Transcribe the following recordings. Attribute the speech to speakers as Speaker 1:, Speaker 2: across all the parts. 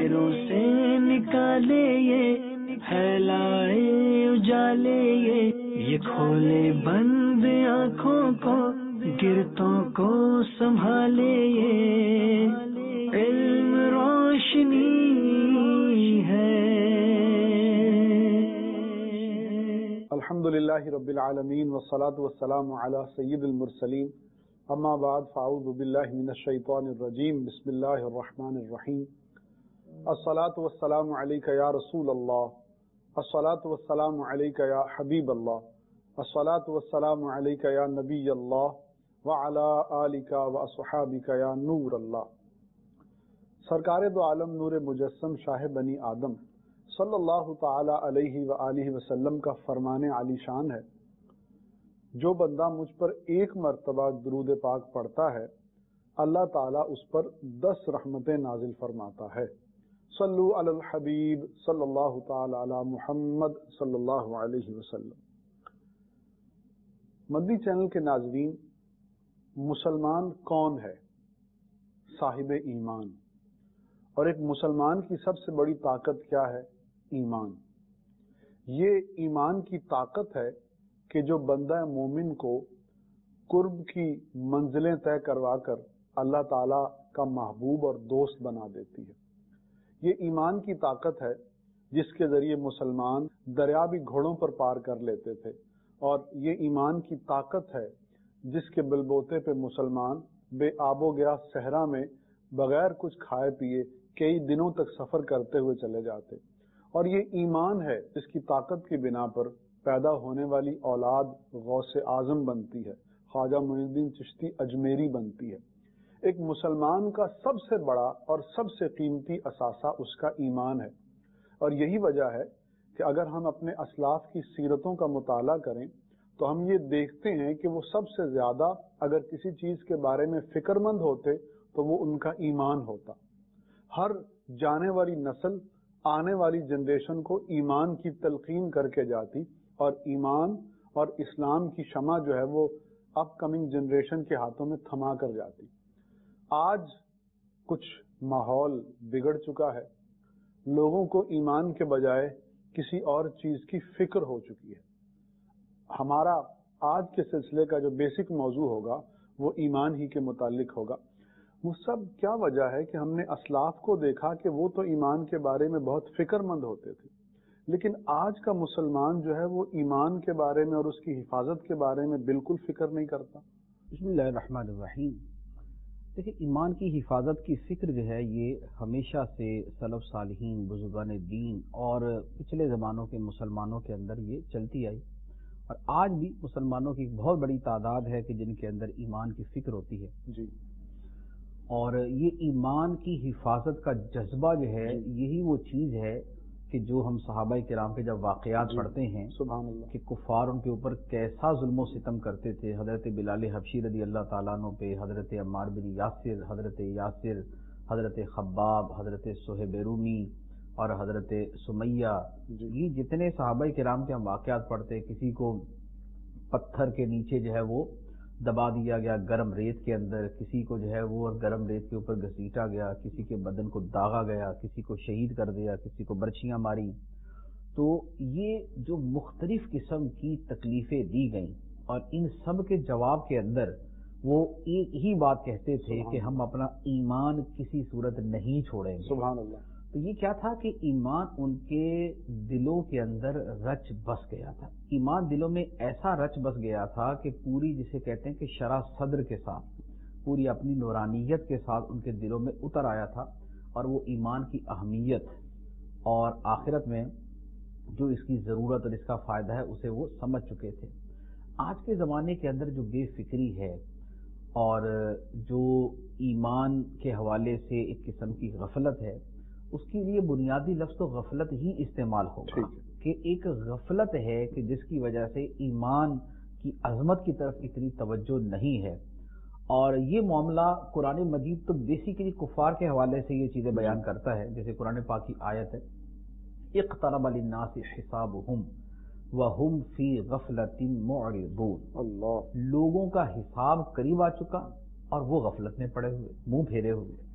Speaker 1: اندھیروں سے نکالے یہ پھیلائے اجالے یہ کھولے بند آنکھوں کو گرتوں کو سنبھالے یہ علم روشنی ہے۔
Speaker 2: الحمدللہ رب العالمین والصلاة والسلام علی سید المرسلین، اما بعد فاعوذ باللہ من الشیطان الرجیم، بسم اللہ الرحمن الرحیم۔ الصلاة والسلام علیک یا رسول اللہ، الصلاة والسلام علیک یا حبیب اللہ، الصلاة والسلام علیک یا نبی اللہ وعلی آلک واصحابک یا نور اللہ۔ سرکار دو عالم نور مجسم شاہ بنی آدم صلی اللہ تعالی علیہ وآلہ وسلم کا فرمان عالی شان ہے، جو بندہ مجھ پر ایک مرتبہ درود پاک پڑھتا ہے اللہ تعالیٰ اس پر 10 رحمتیں نازل فرماتا ہے۔ صلو علی الحبیب صلی اللہ تعالی علی محمد صلی اللہ علیہ وسلم۔ مدنی چینل کے ناظرین، مسلمان کون ہے؟ صاحب ایمان۔ اور ایک مسلمان کی سب سے بڑی طاقت کیا ہے؟ ایمان۔ یہ ایمان کی طاقت ہے کہ جو بندہ مومن کو قرب کی منزلیں طے کروا کر اللہ تعالی کا محبوب اور دوست بنا دیتی ہے۔ یہ ایمان کی طاقت ہے جس کے ذریعے مسلمان دریا بھی گھوڑوں پر پار کر لیتے تھے، اور یہ ایمان کی طاقت ہے جس کے بلبوتے پہ مسلمان بے آب و گیا صحرا میں بغیر کچھ کھائے پیے کئی دنوں تک سفر کرتے ہوئے چلے جاتے۔ اور یہ ایمان ہے جس کی طاقت کی بنا پر پیدا ہونے والی اولاد غوث اعظم بنتی ہے، خواجہ معین الدین چشتی اجمیری بنتی ہے۔ ایک مسلمان کا سب سے بڑا اور سب سے قیمتی اثاثہ اس کا ایمان ہے، اور یہی وجہ ہے کہ اگر ہم اپنے اسلاف کی سیرتوں کا مطالعہ کریں تو ہم یہ دیکھتے ہیں کہ وہ سب سے زیادہ اگر کسی چیز کے بارے میں فکر مند ہوتے تو وہ ان کا ایمان ہوتا۔ ہر جانے والی نسل آنے والی جنریشن کو ایمان کی تلقین کر کے جاتی، اور ایمان اور اسلام کی شمع جو ہے وہ اپ کمنگ جنریشن کے ہاتھوں میں تھما کر جاتی۔ آج کچھ ماحول بگڑ چکا ہے، لوگوں کو ایمان کے بجائے کسی اور چیز کی فکر ہو چکی ہے۔ ہمارا آج کے سلسلے کا جو بیسک موضوع ہوگا وہ ایمان ہی کے متعلق ہوگا۔ وہ سب کیا وجہ ہے کہ ہم نے اسلاف کو دیکھا کہ وہ تو ایمان کے بارے میں بہت فکر مند ہوتے تھے، لیکن آج کا مسلمان جو ہے وہ ایمان کے بارے میں اور اس کی حفاظت کے بارے میں بالکل فکر نہیں کرتا۔
Speaker 3: بسم اللہ الرحمن الرحیم۔ دیکھیں، ایمان کی حفاظت کی فکر جو ہے یہ ہمیشہ سے سلف صالحین، بزرگان دین اور پچھلے زمانوں کے مسلمانوں کے اندر یہ چلتی آئی، اور آج بھی مسلمانوں کی ایک بہت بڑی تعداد ہے کہ جن کے اندر ایمان کی فکر ہوتی ہے
Speaker 2: جی۔
Speaker 3: اور یہ ایمان کی حفاظت کا جذبہ جو ہے یہی وہ چیز ہے کہ جو ہم صحابہ کرام کے جب واقعات پڑھتے ہیں
Speaker 2: سبحان اللہ
Speaker 3: کہ کفار ان کے اوپر کیسا ظلم و ستم کرتے تھے، حضرت بلال حبشی رضی اللہ تعالیٰ عنہ پہ، حضرت عمار بن یاسر، حضرت خباب، حضرت صہیب رومی اور حضرت سمیہ، یہ جتنے صحابہ کرام کے ہم واقعات پڑھتے، کسی کو پتھر کے نیچے جو ہے وہ دبا دیا گیا گرم ریت کے اندر، کسی کو جو ہے وہ گرم ریت کے اوپر گھسیٹا گیا، کسی کے بدن کو داغا گیا، کسی کو شہید کر دیا، کسی کو برچیاں ماری۔ تو یہ جو مختلف قسم کی تکلیفیں دی گئیں، اور ان سب کے جواب کے اندر وہ ایک ہی بات کہتے تھے کہ ہم اپنا ایمان کسی صورت نہیں چھوڑیں گے۔
Speaker 2: سبحان اللہ۔
Speaker 3: تو یہ کیا تھا کہ ایمان ان کے دلوں کے اندر رچ بس گیا تھا۔ ایمان دلوں میں ایسا رچ بس گیا تھا کہ پوری جسے کہتے ہیں کہ شرح صدر کے ساتھ، پوری اپنی نورانیت کے ساتھ ان کے دلوں میں اتر آیا تھا، اور وہ ایمان کی اہمیت اور آخرت میں جو اس کی ضرورت اور اس کا فائدہ ہے اسے وہ سمجھ چکے تھے۔ آج کے زمانے کے اندر جو بے فکری ہے اور جو ایمان کے حوالے سے ایک قسم کی غفلت ہے، اس کے لیے بنیادی لفظ تو غفلت ہی استعمال ہوگا کہ ایک غفلت ہے کہ جس کی وجہ سے ایمان کی عظمت کی طرف اتنی توجہ نہیں ہے۔ اور یہ معاملہ قرآن مجید تو بیسیکلی کفار کے حوالے سے یہ چیزیں بیان کرتا ہے، جیسے قرآن پاک کی آیت ہے اقترب للناس حسابهم وهم فی غفلۃ معرضون، اللہ، لوگوں کا حساب قریب آ چکا اور وہ غفلت میں پڑے ہوئے، منہ پھیرے ہوئے۔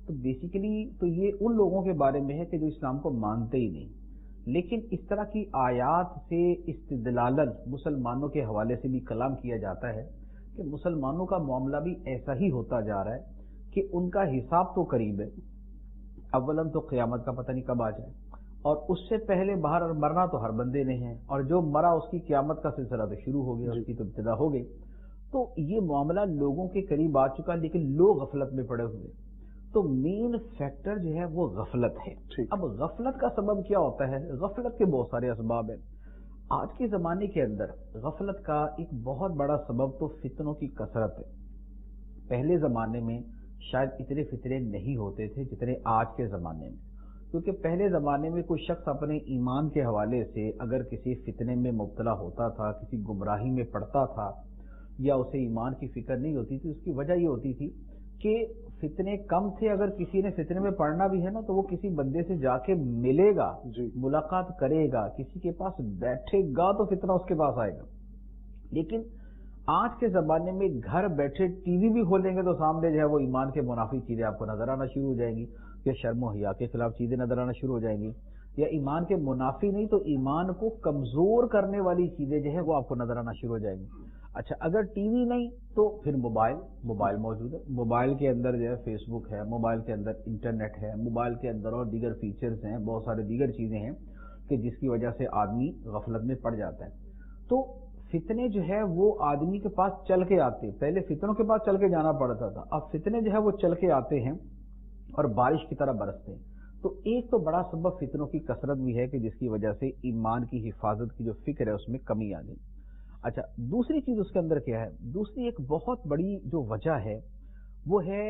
Speaker 3: تو بیسیکلی تو یہ ان لوگوں کے بارے میں ہے کہ جو اسلام کو مانتے ہی نہیں، لیکن اس طرح کی آیات سے استدلالن مسلمانوں کے حوالے سے بھی کلام کیا جاتا ہے کہ مسلمانوں کا معاملہ بھی ایسا ہی ہوتا جا رہا ہے کہ ان کا حساب تو قریب ہے، اولن تو قیامت کا پتہ نہیں کب آ جائے، اور اس سے پہلے باہر اور مرنا تو ہر بندے نے ہے، اور جو مرا اس کی قیامت کا سلسلہ تو شروع ہو گیا، اس کی تو ابتدا ہو گئی۔ تو یہ معاملہ لوگوں کے قریب آ چکا، لیکن لوگ غفلت میں پڑے ہوئے۔ تو مین فیکٹر جو ہے وہ غفلت ہے۔ اب غفلت کا سبب کیا ہوتا ہے؟ غفلت کے بہت سارے اسباب ہیں۔ آج کے زمانے کے اندر غفلت کا ایک بہت بڑا سبب تو فتنوں کی کثرت ہے۔ پہلے زمانے میں شاید اتنے فتنے نہیں ہوتے تھے جتنے آج کے زمانے میں، کیونکہ پہلے زمانے میں کوئی شخص اپنے ایمان کے حوالے سے اگر کسی فتنے میں مبتلا ہوتا تھا، کسی گمراہی میں پڑتا تھا، یا اسے ایمان کی فکر نہیں ہوتی تھی، اس کی وجہ یہ ہوتی تھی کہ فتنے کم تھے۔ اگر کسی نے فتنے میں پڑنا بھی ہے نا تو وہ کسی بندے سے جا کے ملے گا، ملاقات کرے گا، کسی کے پاس بیٹھے گا تو فتنہ اس کے پاس آئے گا۔ لیکن آج کے زمانے میں گھر بیٹھے ٹی وی بھی کھولیں گے تو سامنے جو ہے وہ ایمان کے منافی چیزیں آپ کو نظر آنا شروع ہو جائیں گی، یا شرم و حیا کے خلاف چیزیں نظر آنا شروع ہو جائیں گی، یا ایمان کے منافی نہیں تو ایمان کو کمزور کرنے والی چیزیں جو ہے وہ آپ کو نظر آنا شروع ہو جائیں گی۔ اچھا، اگر ٹی وی نہیں تو پھر موبائل موجود ہے۔ موبائل کے اندر جو ہے فیس بک ہے، موبائل کے اندر انٹرنیٹ ہے، موبائل کے اندر اور دیگر فیچرز ہیں، بہت سارے دیگر چیزیں ہیں کہ جس کی وجہ سے آدمی غفلت میں پڑ جاتا ہے۔ تو فتنے جو ہے وہ آدمی کے پاس چل کے آتے، پہلے فتنوں کے پاس چل کے جانا پڑتا تھا، اب فتنے جو ہے وہ چل کے آتے ہیں اور بارش کی طرح برستے ہیں۔ تو ایک تو بڑا سبب فتنوں کی کثرت بھی ہے کہ جس کی وجہ سے ایمان کی حفاظت کی جو فکر ہے اس میں کمی آ گئی۔ اچھا، دوسری چیز اس کے اندر کیا ہے؟ دوسری ایک بہت بڑی جو وجہ ہے وہ ہے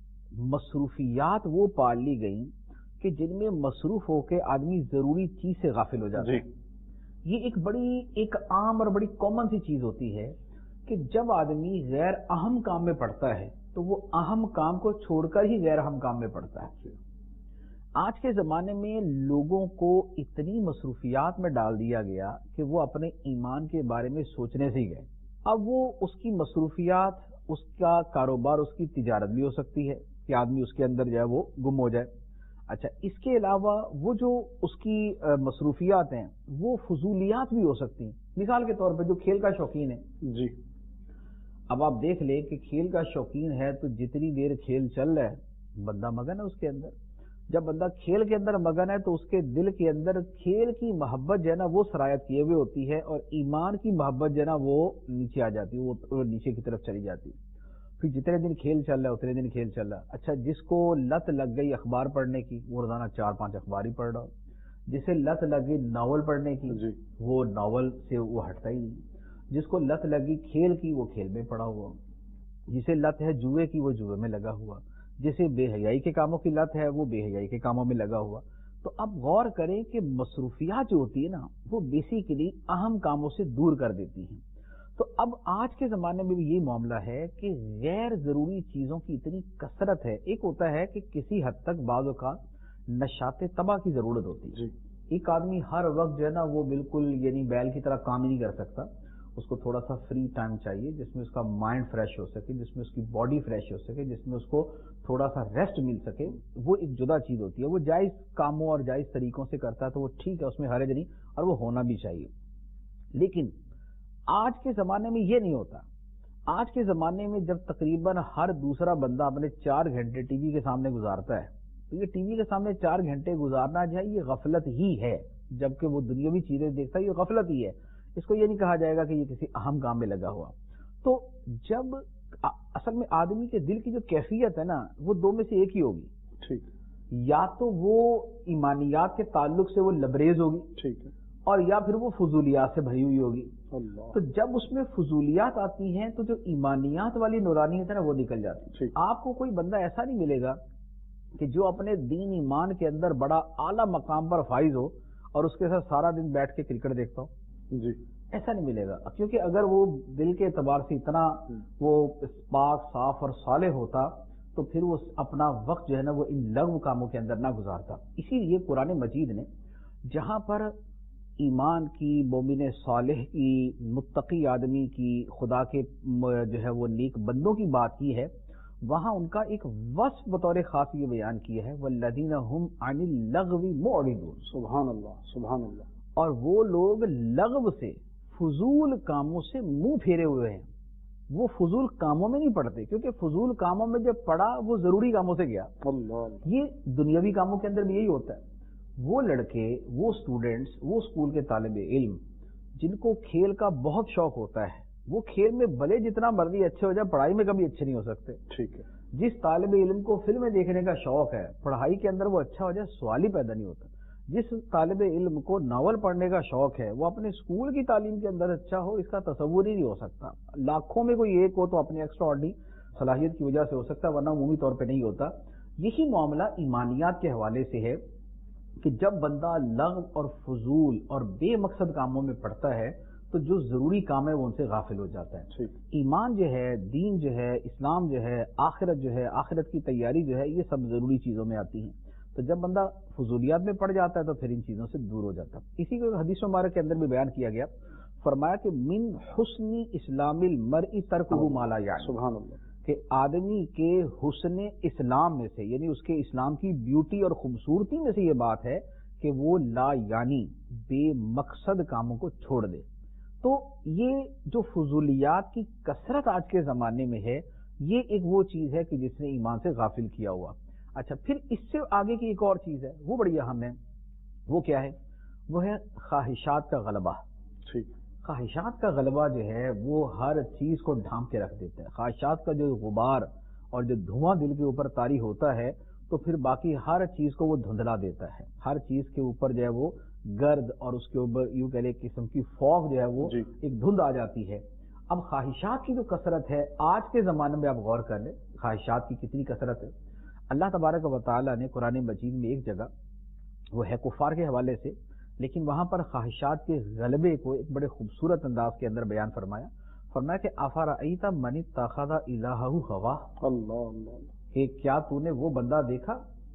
Speaker 3: مصروفیات وہ پال لی گئیں کہ جن میں مصروف ہو کے آدمی ضروری چیز سے غافل ہو جاتا ہے۔ یہ ایک عام اور بڑی کامن سی چیز ہوتی ہے کہ جب آدمی غیر اہم کام میں پڑتا ہے تو وہ اہم کام کو چھوڑ کر ہی غیر اہم کام میں پڑتا ہے۔ آج کے زمانے میں لوگوں کو اتنی مصروفیات میں ڈال دیا گیا کہ وہ اپنے ایمان کے بارے میں سوچنے سے ہی گئے۔ اب وہ اس کی مصروفیات، اس کا کاروبار، اس کی تجارت بھی ہو سکتی ہے کہ آدمی اس کے اندر جو ہے وہ گم ہو جائے۔ اچھا، اس کے علاوہ وہ جو اس کی مصروفیات ہیں وہ فضولیات بھی ہو سکتی ہیں۔ مثال کے طور پہ جو کھیل کا شوقین ہے، اب آپ دیکھ لیں کہ کھیل کا شوقین ہے تو جتنی دیر کھیل چل رہا ہے بندہ مگن ہے اس کے اندر۔ جب بندہ کھیل کے اندر مگن ہے تو اس کے دل کے اندر کھیل کی محبت جو ہے نا وہ سرایت کیے ہوئے ہوتی ہے، اور ایمان کی محبت جو ہے نا وہ نیچے آ جاتی ہے، وہ نیچے کی طرف چلی جاتی ہے۔ پھر جتنے دن کھیل چل رہا ہے اتنے دن کھیل چل رہا ہے۔ اچھا، جس کو لت لگ گئی اخبار پڑھنے کی وہ روزانہ 4-5 اخبار ہی پڑھ رہا ہو، جسے لت لگی ناول پڑھنے کی وہ ناول سے وہ ہٹتا ہی نہیں، جس کو لت لگی کھیل کی وہ کھیل میں پڑا ہوا، جسے لت ہے جوئے کی وہ جوئے میں لگا ہوا، جسے بے حیائی کے کاموں کی لت ہے وہ بے حیائی کے کاموں میں لگا ہوا۔ تو اب غور کریں کہ مصروفیات جو ہوتی ہے نا وہ بیسیکلی اہم کاموں سے دور کر دیتی ہیں۔ تو اب آج کے زمانے میں بھی یہ معاملہ ہے کہ غیر ضروری چیزوں کی اتنی کثرت ہے۔ ایک ہوتا ہے کہ کسی حد تک بعض اوقات نشاط تباہ کی ضرورت ہوتی ہے۔ ایک آدمی ہر وقت جو ہے نا وہ بالکل یعنی بیل کی طرح کام ہی نہیں کر سکتا، اس کو تھوڑا سا فری ٹائم چاہیے جس میں اس کا مائنڈ فریش ہو سکے، جس میں اس کی باڈی فریش ہو سکے، جس میں اس کو تھوڑا سا ریسٹ مل سکے۔ وہ ایک جدا چیز ہوتی ہے، وہ جائز کاموں اور جائز طریقوں سے کرتا ہے تو وہ ٹھیک ہے، اس میں حرج نہیں اور وہ ہونا بھی چاہیے۔ لیکن آج کے زمانے میں یہ نہیں ہوتا۔ آج کے زمانے میں جب تقریباً ہر دوسرا بندہ اپنے 4 گھنٹے ٹی وی کے سامنے گزارتا ہے تو یہ ٹی وی کے سامنے 4 گھنٹے گزارنا جو ہے یہ غفلت ہی ہے، جبکہ وہ دنیاوی چیزیں دیکھتا ہے، یہ غفلت ہی ہے۔ اس کو یہ نہیں کہا جائے گا کہ یہ کسی اہم کام میں لگا ہوا۔ تو جب اصل میں آدمی کے دل کی جو کیفیت ہے نا وہ دو میں سے ایک ہی ہوگی، ٹھیک، یا تو وہ ایمانیات کے تعلق سے وہ لبریز ہوگی، ٹھیک ہے، اور یا پھر وہ فضولیات سے بھری ہوئی ہوگی۔ تو جب اس میں فضولیات آتی ہیں تو جو ایمانیات والی نورانیت ہے نا وہ نکل جاتی ہے۔ آپ کو کوئی بندہ ایسا نہیں ملے گا کہ جو اپنے دین ایمان کے اندر بڑا اعلیٰ مقام پر فائز ہو اور اس کے ساتھ سارا دن بیٹھ کے کرکٹ دیکھتا ہو، جی ایسا نہیں ملے گا، کیونکہ اگر وہ دل کے اعتبار سے اتنا وہ پاک صاف اور صالح ہوتا تو پھر وہ اپنا وقت جو ہے نا وہ ان لغو کاموں کے اندر نہ گزارتا۔ اسی لیے قرآن مجید نے جہاں پر ایمان کی، مومن صالح کی، متقی آدمی کی، خدا کے جو ہے وہ نیک بندوں کی بات کی ہے، وہاں ان کا ایک وصف بطور خاص یہ بیان کیا ہے والذین هم عن اللغو معرضون.
Speaker 2: سبحان اللہ سبحان اللہ.
Speaker 3: اور وہ لوگ لغو سے فضول کاموں سے منہ پھیرے ہوئے ہیں. وہ فضول کاموں میں نہیں پڑھتے کیونکہ فضول کاموں میں جب پڑھا وہ ضروری کاموں سے گیا.
Speaker 2: اللہ.
Speaker 3: یہ دنیاوی کاموں کے اندر بھی یہی ہوتا ہے. وہ لڑکے وہ اسٹوڈینٹس وہ اسکول کے طالب علم جن کو کھیل کا بہت شوق ہوتا ہے وہ کھیل میں بھلے جتنا مرضی اچھے ہو جائے پڑھائی میں کبھی اچھے نہیں ہو سکتے.
Speaker 2: ٹھیک ہے.
Speaker 3: جس طالب علم کو فلمیں دیکھنے کا شوق ہے پڑھائی کے اندر وہ اچھا ہو جائے سوال ہی پیدا نہیں ہوتا. جس طالب علم کو ناول پڑھنے کا شوق ہے وہ اپنے اسکول کی تعلیم کے اندر اچھا ہو اس کا تصور ہی نہیں ہو سکتا. لاکھوں میں کوئی ایک ہو تو اپنی ایکسٹرا آرڈنری صلاحیت کی وجہ سے ہو سکتا ہے ورنہ عمومی طور پہ نہیں ہوتا. یہی معاملہ ایمانیات کے حوالے سے ہے کہ جب بندہ لغو اور فضول اور بے مقصد کاموں میں پڑتا ہے تو جو ضروری کام ہے وہ ان سے غافل ہو جاتا ہے. ایمان جو ہے دین جو ہے اسلام جو ہے آخرت کی تیاری جو ہے یہ سب ضروری چیزوں میں آتی ہیں. تو جب بندہ فضولیات میں پڑ جاتا ہے تو پھر ان چیزوں سے دور ہو جاتا ہے. اسی کو حدیث مبارک کے اندر بھی بیان کیا گیا. فرمایا کہ من حسن اسلام المرء ترکہ ما لا یعنی.
Speaker 2: سبحان اللہ.
Speaker 3: کہ آدمی کے حسن اسلام میں سے یعنی اس کے اسلام کی بیوٹی اور خوبصورتی میں سے یہ بات ہے کہ وہ لا یعنی بے مقصد کاموں کو چھوڑ دے. تو یہ جو فضولیات کی کثرت آج کے زمانے میں ہے یہ ایک وہ چیز ہے کہ جس نے ایمان سے غافل کیا ہوا. اچھا پھر اس سے آگے کی ایک اور چیز ہے وہ بڑی اہم ہے. وہ کیا ہے؟ وہ ہے خواہشات کا غلبہ.
Speaker 2: ٹھیک.
Speaker 3: خواہشات کا غلبہ جو ہے وہ ہر چیز کو ڈھانپ کے رکھ دیتا ہے. خواہشات کا جو غبار اور جو دھواں دل کے اوپر طاری ہوتا ہے تو پھر باقی ہر چیز کو وہ دھندلا دیتا ہے. ہر چیز کے اوپر جو ہے وہ گرد اور اس کے اوپر یوں کہہ لیں قسم کی فوگ جو ہے وہ ایک دھند آ جاتی ہے. اب خواہشات کی جو کثرت ہے آج کے زمانے میں آپ غور کر لیں خواہشات کی کتنی کثرت ہے. اللہ تبارک و تعالیٰ نے قرآن مجید میں ایک جگہ وہ ہے کفار کے حوالے سے لیکن وہاں پر خواہشات کے غلبے کو ایک بڑے خوبصورت انداز کے اندر بیان فرمایا کہ افرأیت من اتخذ الہہ ہواہ.
Speaker 2: اللہ.
Speaker 3: کہ کیا تو نے وہ بندہ دیکھا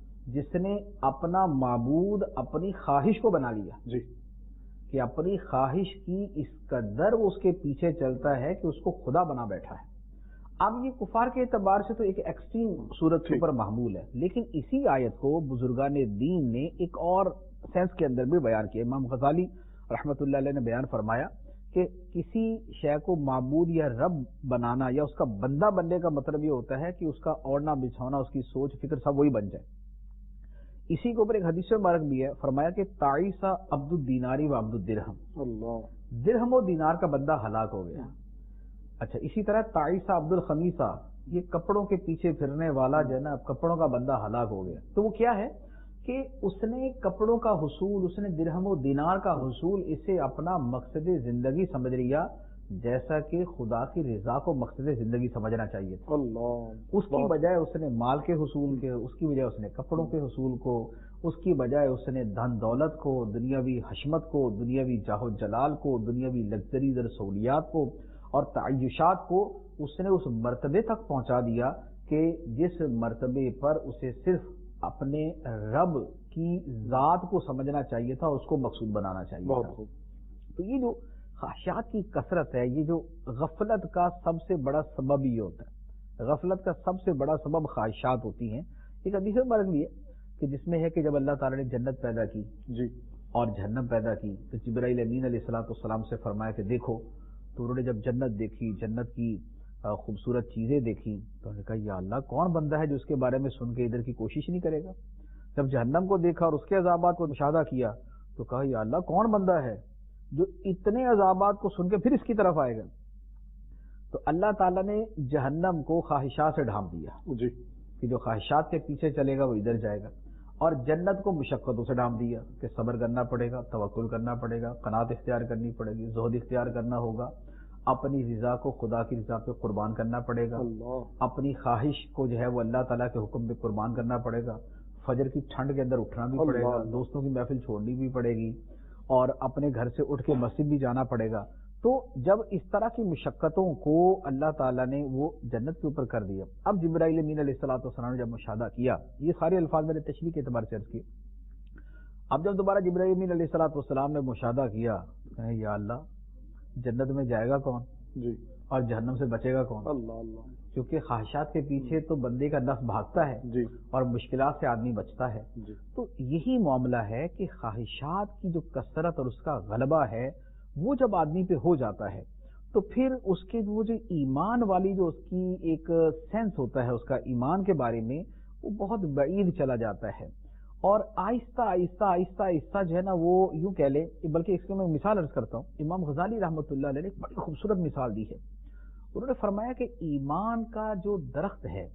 Speaker 3: جس نے اپنا معبود اپنی خواہش کو بنا لیا.
Speaker 2: جی.
Speaker 3: کہ اپنی خواہش کی اس قدر وہ اس کے پیچھے چلتا ہے کہ اس کو خدا بنا بیٹھا ہے. اب یہ کفار کے اعتبار سے تو ایک ایکسٹریم صورت کے اوپر معمول ہے لیکن اسی آیت کو بزرگان دین نے ایک اور سینس کے اندر بھی بیان کیا. امام غزالی رحمۃ اللہ علیہ نے بیان فرمایا کہ کسی شے کو معبود یا رب بنانا یا اس کا بندہ بننے کا مطلب یہ ہوتا ہے کہ اس کا اوڑھنا بچھونا اس کی سوچ فکر سب وہی بن جائے. اسی کے اوپر ایک حدیث مبارک بھی ہے. فرمایا کہ تعیس عبد الدیناری و عبد الدرہم.
Speaker 2: اللہ.
Speaker 3: درہم و دینار کا بندہ ہلاک ہو گیا. اچھا اسی طرح تعیس عبد الخمیسہ یہ کپڑوں کے پیچھے پھرنے والا جو ہے نا کپڑوں کا بندہ ہلاک ہو گیا. تو وہ کیا ہے کہ اس نے کپڑوں کا حصول اس نے درہم و دینار کا حصول اسے اپنا مقصد زندگی سمجھ لیا جیسا کہ خدا کی رضا کو مقصد زندگی سمجھنا چاہیے.
Speaker 2: اللہ.
Speaker 3: اس کی بجائے اس نے مال کے حصول کے اس کی بجائے اس نے کپڑوں کے حصول کو اس کی بجائے اس نے دھن دولت کو دنیاوی حشمت کو دنیاوی جاہ و جلال کو دنیاوی لگژریز اور سہولیات کو اور تعیشات کو اس نے اس مرتبے تک پہنچا دیا کہ جس مرتبے پر اسے صرف اپنے رب کی ذات کو سمجھنا چاہیے تھا اس کو مقصود بنانا چاہیے تھا. تو یہ جو خواہشات کی کثرت ہے یہ جو غفلت کا سب سے بڑا سبب یہ ہوتا ہے. غفلت کا سب سے بڑا سبب خواہشات ہوتی ہیں. ایک حدیث مبارک بھی ہے کہ جس میں ہے کہ جب اللہ تعالیٰ نے جنت پیدا کی
Speaker 2: جی
Speaker 3: اور جہنم پیدا کی تو جبرائیل امین علیہ الصلوۃ والسلام سے فرمایا کہ دیکھو. تو انہوں نے جب جنت دیکھی جنت کی خوبصورت چیزیں دیکھی تو انہوں نے کہا یا اللہ کون بندہ ہے جو اس کے بارے میں سن کے ادھر کی کوشش نہیں کرے گا. جب جہنم کو دیکھا اور اس کے عذابات کو مشاہدہ کیا تو کہا یا اللہ کون بندہ ہے جو اتنے عذابات کو سن کے پھر اس کی طرف آئے گا. تو اللہ تعالیٰ نے جہنم کو خواہشات سے ڈھانپ دیا
Speaker 2: جی
Speaker 3: کہ جو خواہشات کے پیچھے چلے گا وہ ادھر جائے گا. اور جنت کو مشقتوں سے ڈھانپ دیا کہ صبر کرنا پڑے گا توکل کرنا پڑے گا قناعت اختیار کرنی پڑے گی زہد اختیار کرنا ہوگا اپنی رضا کو خدا کی رضا پہ قربان کرنا پڑے گا. اپنی خواہش کو جو ہے وہ اللہ تعالیٰ کے حکم پہ قربان کرنا پڑے گا. فجر کی ٹھنڈ کے اندر اٹھنا بھی پڑے گا دوستوں کی محفل چھوڑنی بھی پڑے گی اور اپنے گھر سے اٹھ کے مسجد بھی جانا پڑے گا. تو جب اس طرح کی مشقتوں کو اللہ تعالیٰ نے وہ جنت کے اوپر کر دیا. اب جبرائیل امین علیہ الصلوۃ والسلام نے جب مشاہدہ کیا یہ سارے الفاظ میں نے تشریح کے اعتبار سے عرض کیے. اب جب دوبارہ جبرائیل امین علیہ الصلوۃ والسلام نے مشاہدہ کیا یا اللہ جنت میں جائے گا کون
Speaker 2: جی
Speaker 3: اور جہنم سے بچے گا کون.
Speaker 2: اللہ اللہ.
Speaker 3: کیونکہ خواہشات کے پیچھے تو بندے کا نفس بھاگتا ہے
Speaker 2: جی
Speaker 3: اور مشکلات سے آدمی بچتا ہے.
Speaker 2: جی
Speaker 3: تو یہی معاملہ ہے کہ خواہشات کی جو کثرت اور اس کا غلبہ ہے وہ جب آدمی پہ ہو جاتا ہے تو پھر اس کے وہ جو ایمان والی جو اس کی ایک سینس ہوتا ہے اس کا ایمان کے بارے میں وہ بہت بعید چلا جاتا ہے. اور آہستہ آہستہ آہستہ آہستہ جو ہے نا وہ یوں کہہ لیں، بلکہ اس کو میں مثال عرض کرتا ہوں. امام غزالی رحمۃ اللہ علیہ نے ایک بڑی خوبصورت مثال دی ہے. انہوں نے فرمایا کہ ایمان کا جو درخت ہے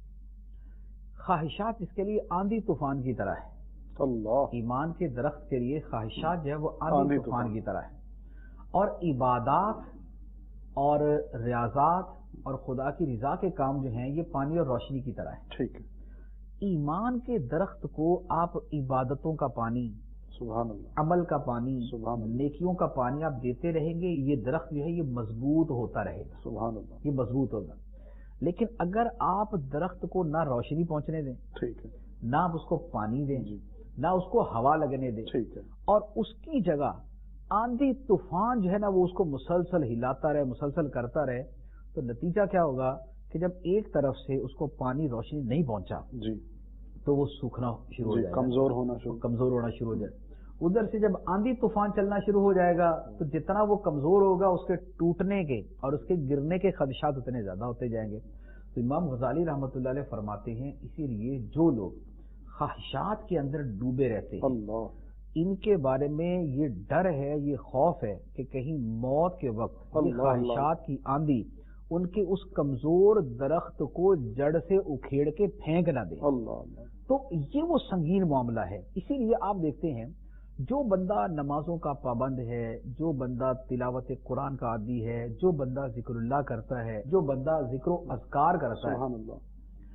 Speaker 3: خواہشات اس کے لیے آندھی طوفان کی طرح ہے.
Speaker 2: اللہ،
Speaker 3: ایمان کے درخت کے لیے خواہشات جو ہے وہ آندھی طوفان کی طرح ہے. اور عبادات اور ریاضات اور خدا کی رضا کے کام جو ہیں یہ پانی اور روشنی کی طرح ہے.
Speaker 2: ٹھیک ہے.
Speaker 3: ایمان کے درخت کو آپ عبادتوں کا پانی،
Speaker 2: سبحان اللہ،
Speaker 3: عمل کا پانی،
Speaker 2: سبحان اللہ،
Speaker 3: نیکیوں کا پانی آپ دیتے رہیں گے، یہ درخت جو ہے یہ مضبوط ہوتا رہے گا.
Speaker 2: سبحان اللہ،
Speaker 3: یہ مضبوط ہوگا. لیکن اگر آپ درخت کو نہ روشنی پہنچنے دیں،
Speaker 2: ٹھیک ہے،
Speaker 3: نہ آپ اس کو پانی دیں،
Speaker 2: جی
Speaker 3: نہ اس کو ہوا لگنے دیں،
Speaker 2: ٹھیک ہے،
Speaker 3: اور اس کی جگہ آندھی طوفان جو ہے نا وہ اس کو مسلسل ہلاتا رہے، مسلسل کرتا رہے، تو نتیجہ کیا ہوگا کہ جب ایک طرف سے اس کو پانی روشنی نہیں پہنچا
Speaker 2: جی
Speaker 3: تو وہ سوکھنا شروع ہو
Speaker 2: جی،
Speaker 3: جائے گا،
Speaker 2: کمزور ہونا
Speaker 3: شروع ہو جائے. ادھر سے جب آندھی طوفان چلنا شروع ہو جائے گا تو جتنا وہ کمزور ہوگا اس کے ٹوٹنے کے اور اس کے گرنے کے خدشات اتنے زیادہ ہوتے جائیں گے. تو امام غزالی رحمۃ اللہ علیہ فرماتے ہیں اسی لیے جو لوگ خواہشات کے اندر ڈوبے رہتے ہیں
Speaker 2: اللہ،
Speaker 3: ان کے بارے میں یہ ڈر ہے، یہ خوف ہے کہ کہیں موت کے وقت یہ خواہشات کی آندھی ان کے اس کمزور درخت کو جڑ سے اکھیڑ کے پھینک نہ دے.
Speaker 2: اللہ،
Speaker 3: تو یہ وہ سنگین معاملہ ہے. اسی لیے آپ دیکھتے ہیں جو بندہ نمازوں کا پابند ہے، جو بندہ تلاوت قرآن کا عادی ہے، جو بندہ ذکر اللہ کرتا ہے، جو بندہ ذکر و اذکار کرتا ہے،
Speaker 2: سبحان اللہ،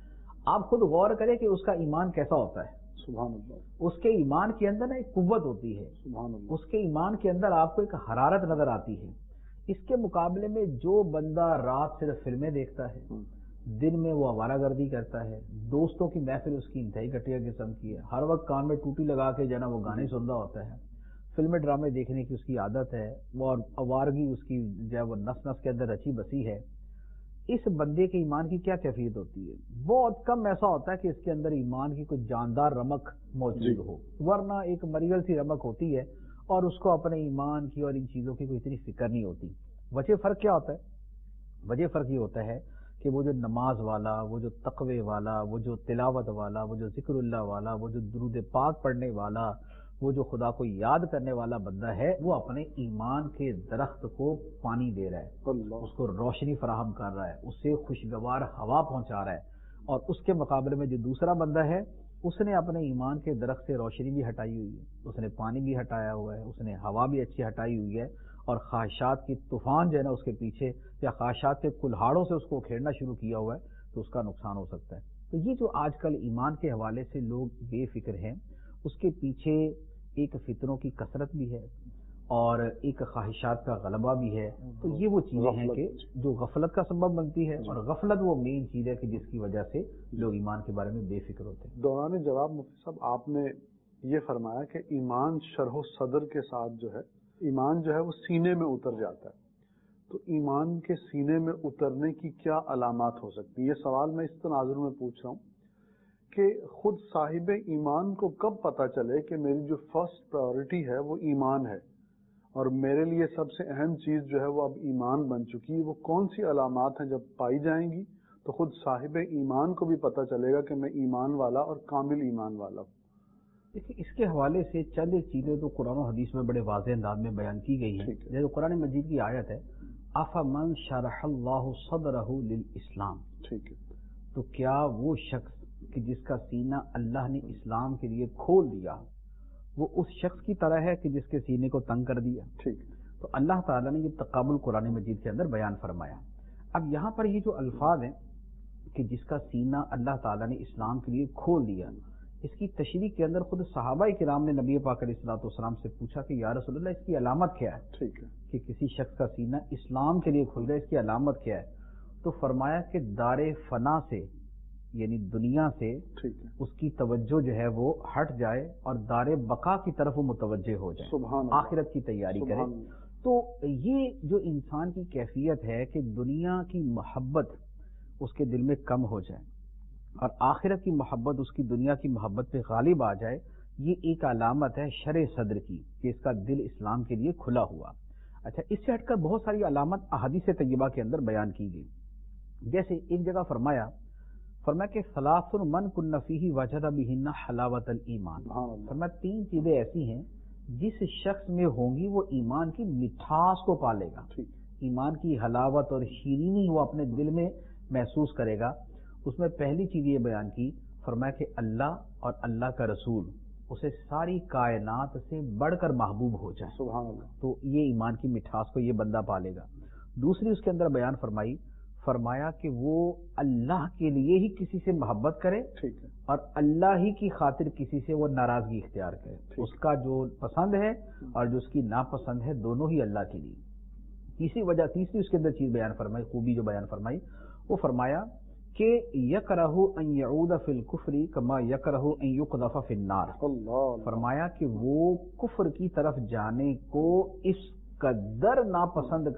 Speaker 3: آپ خود غور کریں کہ اس کا ایمان کیسا ہوتا ہے.
Speaker 2: سبحان اللہ،
Speaker 3: اس کے ایمان کے اندر نا ایک قوت ہوتی ہے،
Speaker 2: سبحان اللہ،
Speaker 3: اس کے ایمان کے اندر آپ کو ایک حرارت نظر آتی ہے. اس کے مقابلے میں جو بندہ رات صرف فلمیں دیکھتا ہے، دن میں وہ آوارہ گردی کرتا ہے، دوستوں کی محفل اس کی انتہائی گھٹیا قسم کی ہے، ہر وقت کان میں ٹوٹی لگا کے جو ہے نا وہ گانے سن رہا ہوتا ہے، فلمیں ڈرامے دیکھنے کی اس کی عادت ہے، اور آوارگی اس کی جو ہے وہ نس نس کے اندر رچی بسی ہے. اس بندے کے ایمان کی کیا کیفیت ہوتی ہے؟ بہت کم ایسا ہوتا ہے کہ اس کے اندر ایمان کی کوئی جاندار رمق موجود ہو، ورنہ ایک مریل سی رمق ہوتی ہے اور اس کو اپنے ایمان کی اور ان چیزوں کی کوئی اتنی فکر نہیں ہوتی. وجہ فرق کیا ہوتا ہے؟ وجہ فرق یہ ہوتا ہے کہ وہ جو نماز والا، وہ جو تقوی والا، وہ جو تلاوت والا، وہ جو ذکر اللہ والا، وہ جو درود پاک پڑھنے والا، وہ جو خدا کو یاد کرنے والا بندہ ہے، وہ اپنے ایمان کے درخت کو پانی دے رہا ہے،
Speaker 2: اللہ،
Speaker 3: اس کو روشنی فراہم کر رہا ہے، اسے خوشگوار ہوا پہنچا رہا ہے. اور اس کے مقابلے میں جو دوسرا بندہ ہے اس نے اپنے ایمان کے درخت سے روشنی بھی ہٹائی ہوئی ہے، اس نے پانی بھی ہٹایا ہوا ہے، اس نے ہوا بھی اچھی ہٹائی ہوئی ہے، اور خواہشات کی طوفان جو ہے نا اس کے پیچھے یا خواہشات کے کلہاڑوں سے اس کو کھیڑنا شروع کیا ہوا ہے تو اس کا نقصان ہو سکتا ہے. تو یہ جو آج کل ایمان کے حوالے سے لوگ بے فکر ہیں، اس کے پیچھے ایک فتنوں کی کثرت بھی ہے اور ایک خواہشات کا غلبہ بھی ہے. تو یہ وہ چیزیں ہیں کہ جو غفلت کا سبب بنتی ہے، اور غفلت وہ مین چیز ہے کہ جس کی وجہ سے لوگ ایمان کے بارے میں بے فکر ہوتے ہیں.
Speaker 2: دوران جواب مفتی صاحب آپ نے یہ فرمایا کہ ایمان شرح و صدر کے ساتھ جو ہے، ایمان جو ہے وہ سینے میں اتر جاتا ہے. تو ایمان کے سینے میں اترنے کی کیا علامات ہو سکتی ہیں؟ یہ سوال میں اس تناظر میں پوچھ رہا ہوں کہ خود صاحب ایمان کو کب پتہ چلے کہ میری جو فرسٹ پرائیورٹی ہے وہ ایمان ہے اور میرے لیے سب سے اہم چیز جو ہے وہ اب ایمان بن چکی ہے؟ وہ کون سی علامات ہیں جب پائی جائیں گی تو خود صاحب ایمان کو بھی پتہ چلے گا کہ میں ایمان والا اور کامل ایمان والا ہوں؟
Speaker 3: دیکھیں، اس کے حوالے سے چند ایک چیزیں تو قرآن و حدیث میں بڑے واضح انداز میں بیان کی گئی ہیں. جیسے قرآن مجید کی آیت ہے افمن شرح اللہ صدرہ للاسلام،
Speaker 2: ٹھیک ہے،
Speaker 3: تو کیا وہ شخص کہ جس کا سینہ اللہ نے اسلام کے لیے کھول دیا وہ اس شخص کی طرح ہے کہ جس کے سینے کو تنگ کر دیا؟
Speaker 2: ٹھیک.
Speaker 3: تو اللہ تعالیٰ نے یہ تقابل قرآن مجید کے اندر بیان فرمایا. اب یہاں پر یہ جو الفاظ ہیں کہ جس کا سینہ اللہ تعالیٰ نے اسلام کے لیے کھول دیا، اس کی تشریح کے اندر خود صحابہ کرام نے نبی پاک علیہ الصلوۃ والسلام سے پوچھا کہ یا رسول اللہ اس کی علامت کیا ہے؟
Speaker 2: ٹھیک ہے،
Speaker 3: کہ کسی شخص کا سینہ اسلام کے لیے کھل گیا، اس کی علامت کیا ہے؟ تو فرمایا کہ دار فنا سے یعنی دنیا سے
Speaker 2: ٹھیک ہے،
Speaker 3: اس کی توجہ جو ہے وہ ہٹ جائے اور دار بقا کی طرف وہ متوجہ ہو جائے،
Speaker 2: سبحان اللہ،
Speaker 3: آخرت کی تیاری کرے.
Speaker 2: سبحان اللہ.
Speaker 3: تو یہ جو انسان کی کیفیت ہے کہ دنیا کی محبت اس کے دل میں کم ہو جائے اور آخرت کی محبت اس کی دنیا کی محبت پہ غالب آ جائے، یہ ایک علامت ہے شرح صدر کی کہ اس کا دل اسلام کے لیے کھلا ہوا۔ اچھا، اس سے ہٹ کر بہت ساری علامت احادیث طیبہ کے اندر بیان کی گئی، جیسے ایک جگہ فرمایا کہ ثلاث من کن فیہ وجد بہن حلاوت الایمان، فرمایا 3 چیزیں ایسی ہیں جس شخص میں ہوں گی وہ ایمان کی مٹھاس کو پالے گا، ایمان کی حلاوت اور شیرینی وہ اپنے دل میں محسوس کرے گا۔ اس میں پہلی چیز یہ بیان کی، فرمایا کہ اللہ اور اللہ کا رسول اسے ساری کائنات سے بڑھ کر محبوب ہو جائے،
Speaker 2: سبحان اللہ، تو
Speaker 3: یہ ایمان کی مٹھاس کو یہ بندہ پالے گا۔ دوسری اس کے اندر بیان فرمایا کہ وہ اللہ کے لیے ہی کسی سے محبت کرے اور اللہ ہی کی خاطر کسی سے وہ ناراضگی اختیار کرے، اس کا جو پسند ہے اور جو اس کی ناپسند ہے دونوں ہی اللہ کے لیے۔ تیسری اس کے اندر چیز بیان فرمائی، خوبی جو بیان فرمائی، وہ فرمایا کہ یکرہ ان یعود فی الکفر کما یکرہ ان یقذف فی النار، فرمایا کہ وہ کفر کی طرف جانے کو اس قدر ناپسند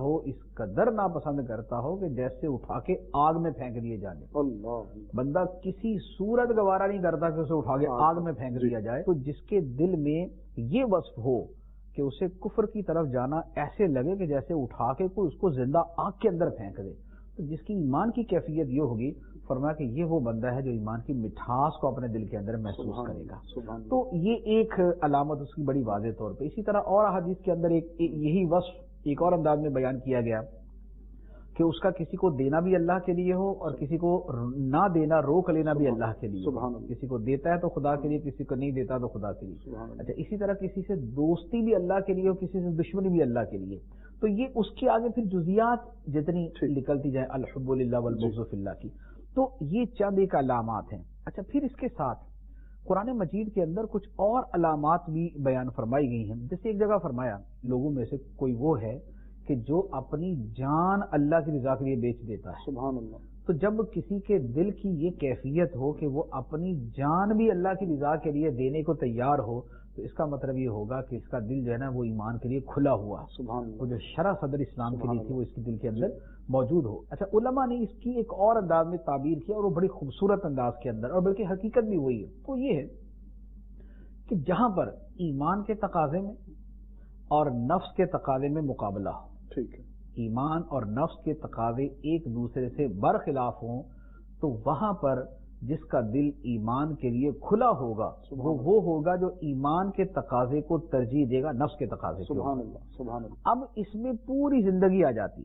Speaker 3: کرتا ہو کہ جیسے اٹھا کے آگ میں پھینک دیے جانے۔ بندہ کسی صورت گوارا نہیں کرتا کہ اسے اٹھا کے آگ میں پھینک دیا جائے۔ تو جس کے دل میں یہ وصف ہو کہ اسے کفر کی طرف جانا ایسے لگے کہ جیسے اٹھا کے کوئی اس کو زندہ آگ کے اندر پھینک دے، تو جس کی ایمان کی کیفیت یہ ہوگی، فرمایا کہ یہ وہ بندہ ہے جو ایمان کی مٹھاس کو اپنے دل کے اندر محسوس کرے گا۔ تو یہ ایک علامت اس کی بڑی واضح طور پہ۔ اسی طرح اور احادیث کے اندر یہی وصف ایک اور انداز میں بیان کیا گیا کہ اس کا کسی کو دینا بھی اللہ کے لیے ہو اور کسی کو نہ دینا، روک لینا بھی اللہ کے لیے، کسی کو دیتا ہے تو خدا کے لیے، کسی کو نہیں دیتا تو خدا کے لیے۔ اچھا، اسی طرح کسی سے دوستی بھی اللہ کے لیے ہو، کسی سے دشمنی بھی اللہ کے لیے۔ تو یہ اس کے آگے پھر جزیات جتنی نکلتی جائیں، الحب للہ والبغض فی اللہ کی، تو یہ چند ایک علامات ہیں۔ اچھا، پھر اس کے ساتھ قرآن مجید کے اندر کچھ اور علامات بھی بیان فرمائی گئی ہیں۔ جیسے ایک جگہ فرمایا لوگوں میں سے کوئی وہ ہے کہ جو اپنی جان اللہ کی رضا کے لیے بیچ دیتا ہے۔
Speaker 2: سبحان اللہ۔
Speaker 3: تو جب کسی کے دل کی یہ کیفیت ہو کہ وہ اپنی جان بھی اللہ کی رضا کے لیے دینے کو تیار ہو، تو اس کا مطلب یہ ہوگا کہ اس کا دل جو ہے نا وہ ایمان کے لیے کھلا ہوا، وہ جو شرح صدر اسلام کے لیے تھی وہ اس کے دل کے اندر موجود ہو۔ اچھا، علماء نے اس کی ایک اور انداز میں تعبیر کیا اور وہ بڑی خوبصورت انداز کے اندر، اور بلکہ حقیقت بھی وہی ہے، وہ یہ ہے کہ جہاں پر ایمان کے تقاضے میں اور نفس کے تقاضے میں مقابلہ ہو، ٹھیک ہے، ایمان اور نفس کے تقاضے ایک دوسرے سے برخلاف ہوں، تو وہاں پر جس کا دل ایمان کے لیے کھلا ہوگا وہ ہوگا جو ایمان کے تقاضے کو ترجیح دے گا نفس کے تقاضے کو۔
Speaker 2: سبحان اللہ، سبحان اللہ۔
Speaker 3: اب اس میں پوری زندگی آ جاتی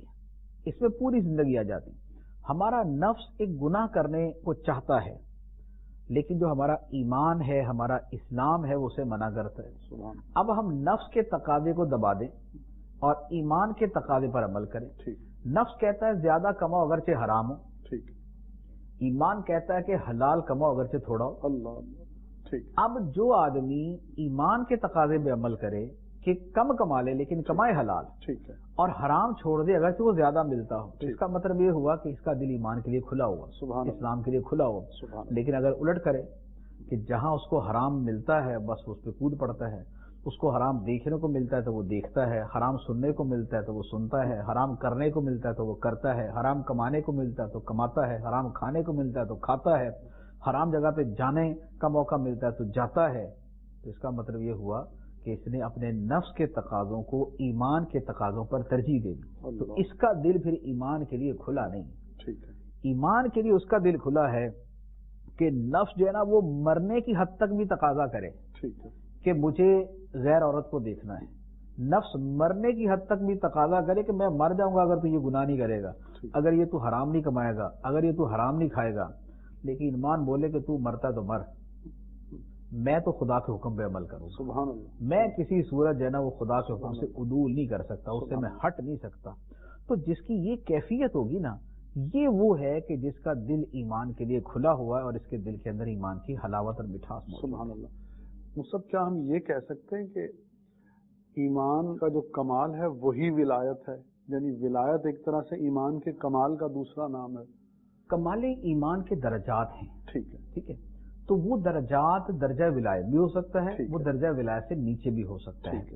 Speaker 3: ہے، ہمارا نفس ایک گناہ کرنے کو چاہتا ہے، لیکن جو ہمارا ایمان ہے، ہمارا اسلام ہے، وہ اسے منع کرتا ہے۔ اب ہم نفس کے تقاضے کو دبا دیں اور ایمان کے تقاضے پر عمل کریں۔ نفس کہتا ہے زیادہ کماؤ اگرچہ حرام ہو، ٹھیک، ایمان کہتا ہے کہ حلال کماؤ اگرچہ تھوڑا ہو۔ اللہ، ٹھیک۔ اب جو آدمی ایمان کے تقاضے پہ عمل کرے کہ کم کما لے لیکن کمائے حلال، ٹھیک ہے، اور حرام چھوڑ دے اگرچہ وہ زیادہ ملتا ہو، اس کا مطلب یہ ہوا کہ اس کا دل ایمان کے لیے کھلا ہوا، اسلام کے لیے کھلا ہوا۔ لیکن اگر الٹ کرے کہ جہاں اس کو حرام ملتا ہے بس اس پہ کود پڑتا ہے، اس کو حرام دیکھنے کو ملتا ہے تو وہ دیکھتا ہے، حرام سننے کو ملتا ہے تو وہ سنتا ہے، حرام کرنے کو ملتا ہے تو وہ کرتا ہے، حرام کمانے کو ملتا ہے تو کماتا ہے، حرام کھانے کو ملتا ہے تو کھاتا ہے، حرام جگہ پہ جانے کا موقع ملتا ہے تو جاتا ہے، تو اس کا مطلب یہ ہوا کہ اس نے اپنے نفس کے تقاضوں کو ایمان کے تقاضوں پر ترجیح دے دی، تو اس کا دل پھر ایمان کے لیے کھلا نہیں۔ ٹھیک ہے، ایمان کے لیے اس کا دل کھلا ہے کہ نفس جو ہے نا وہ مرنے کی حد تک بھی تقاضا کرے، ٹھیک ہے، کہ مجھے غیر عورت کو دیکھنا ہے، نفس مرنے کی حد تک بھی تقاضا کرے کہ میں مر جاؤں گا اگر تو یہ گناہ نہیں کرے گا، اگر یہ تو حرام نہیں کمائے گا، اگر یہ تو حرام نہیں کھائے گا، لیکن ایمان بولے کہ تو مرتا تو مر، میں تو خدا کے حکم پہ عمل کروں، سبحان اللہ، میں کسی صورت جو ہے نا وہ خدا کے حکم سے عدول نہیں کر سکتا، اس سے میں ہٹ نہیں سکتا۔ تو جس کی یہ کیفیت ہوگی نا، یہ وہ ہے کہ جس کا دل ایمان کے لیے کھلا ہوا ہے اور اس کے دل کے اندر ایمان کی حلاوت اور مٹھاس موجود ہے۔
Speaker 2: سبحان اللہ۔ مصعب، کیا ہم یہ کہہ سکتے ہیں کہ ایمان کا جو کمال ہے وہی ولایت ہے؟ یعنی ولایت ایک طرح سے ایمان کے کمال کا دوسرا نام ہے؟
Speaker 3: کمال ایمان کے درجات ہیں،
Speaker 2: ٹھیک ہے،
Speaker 3: ٹھیک ہے، تو وہ درجات درجہ ولایت بھی ہو سکتا ہے، وہ درجہ ولایت سے نیچے بھی ہو سکتا ہے،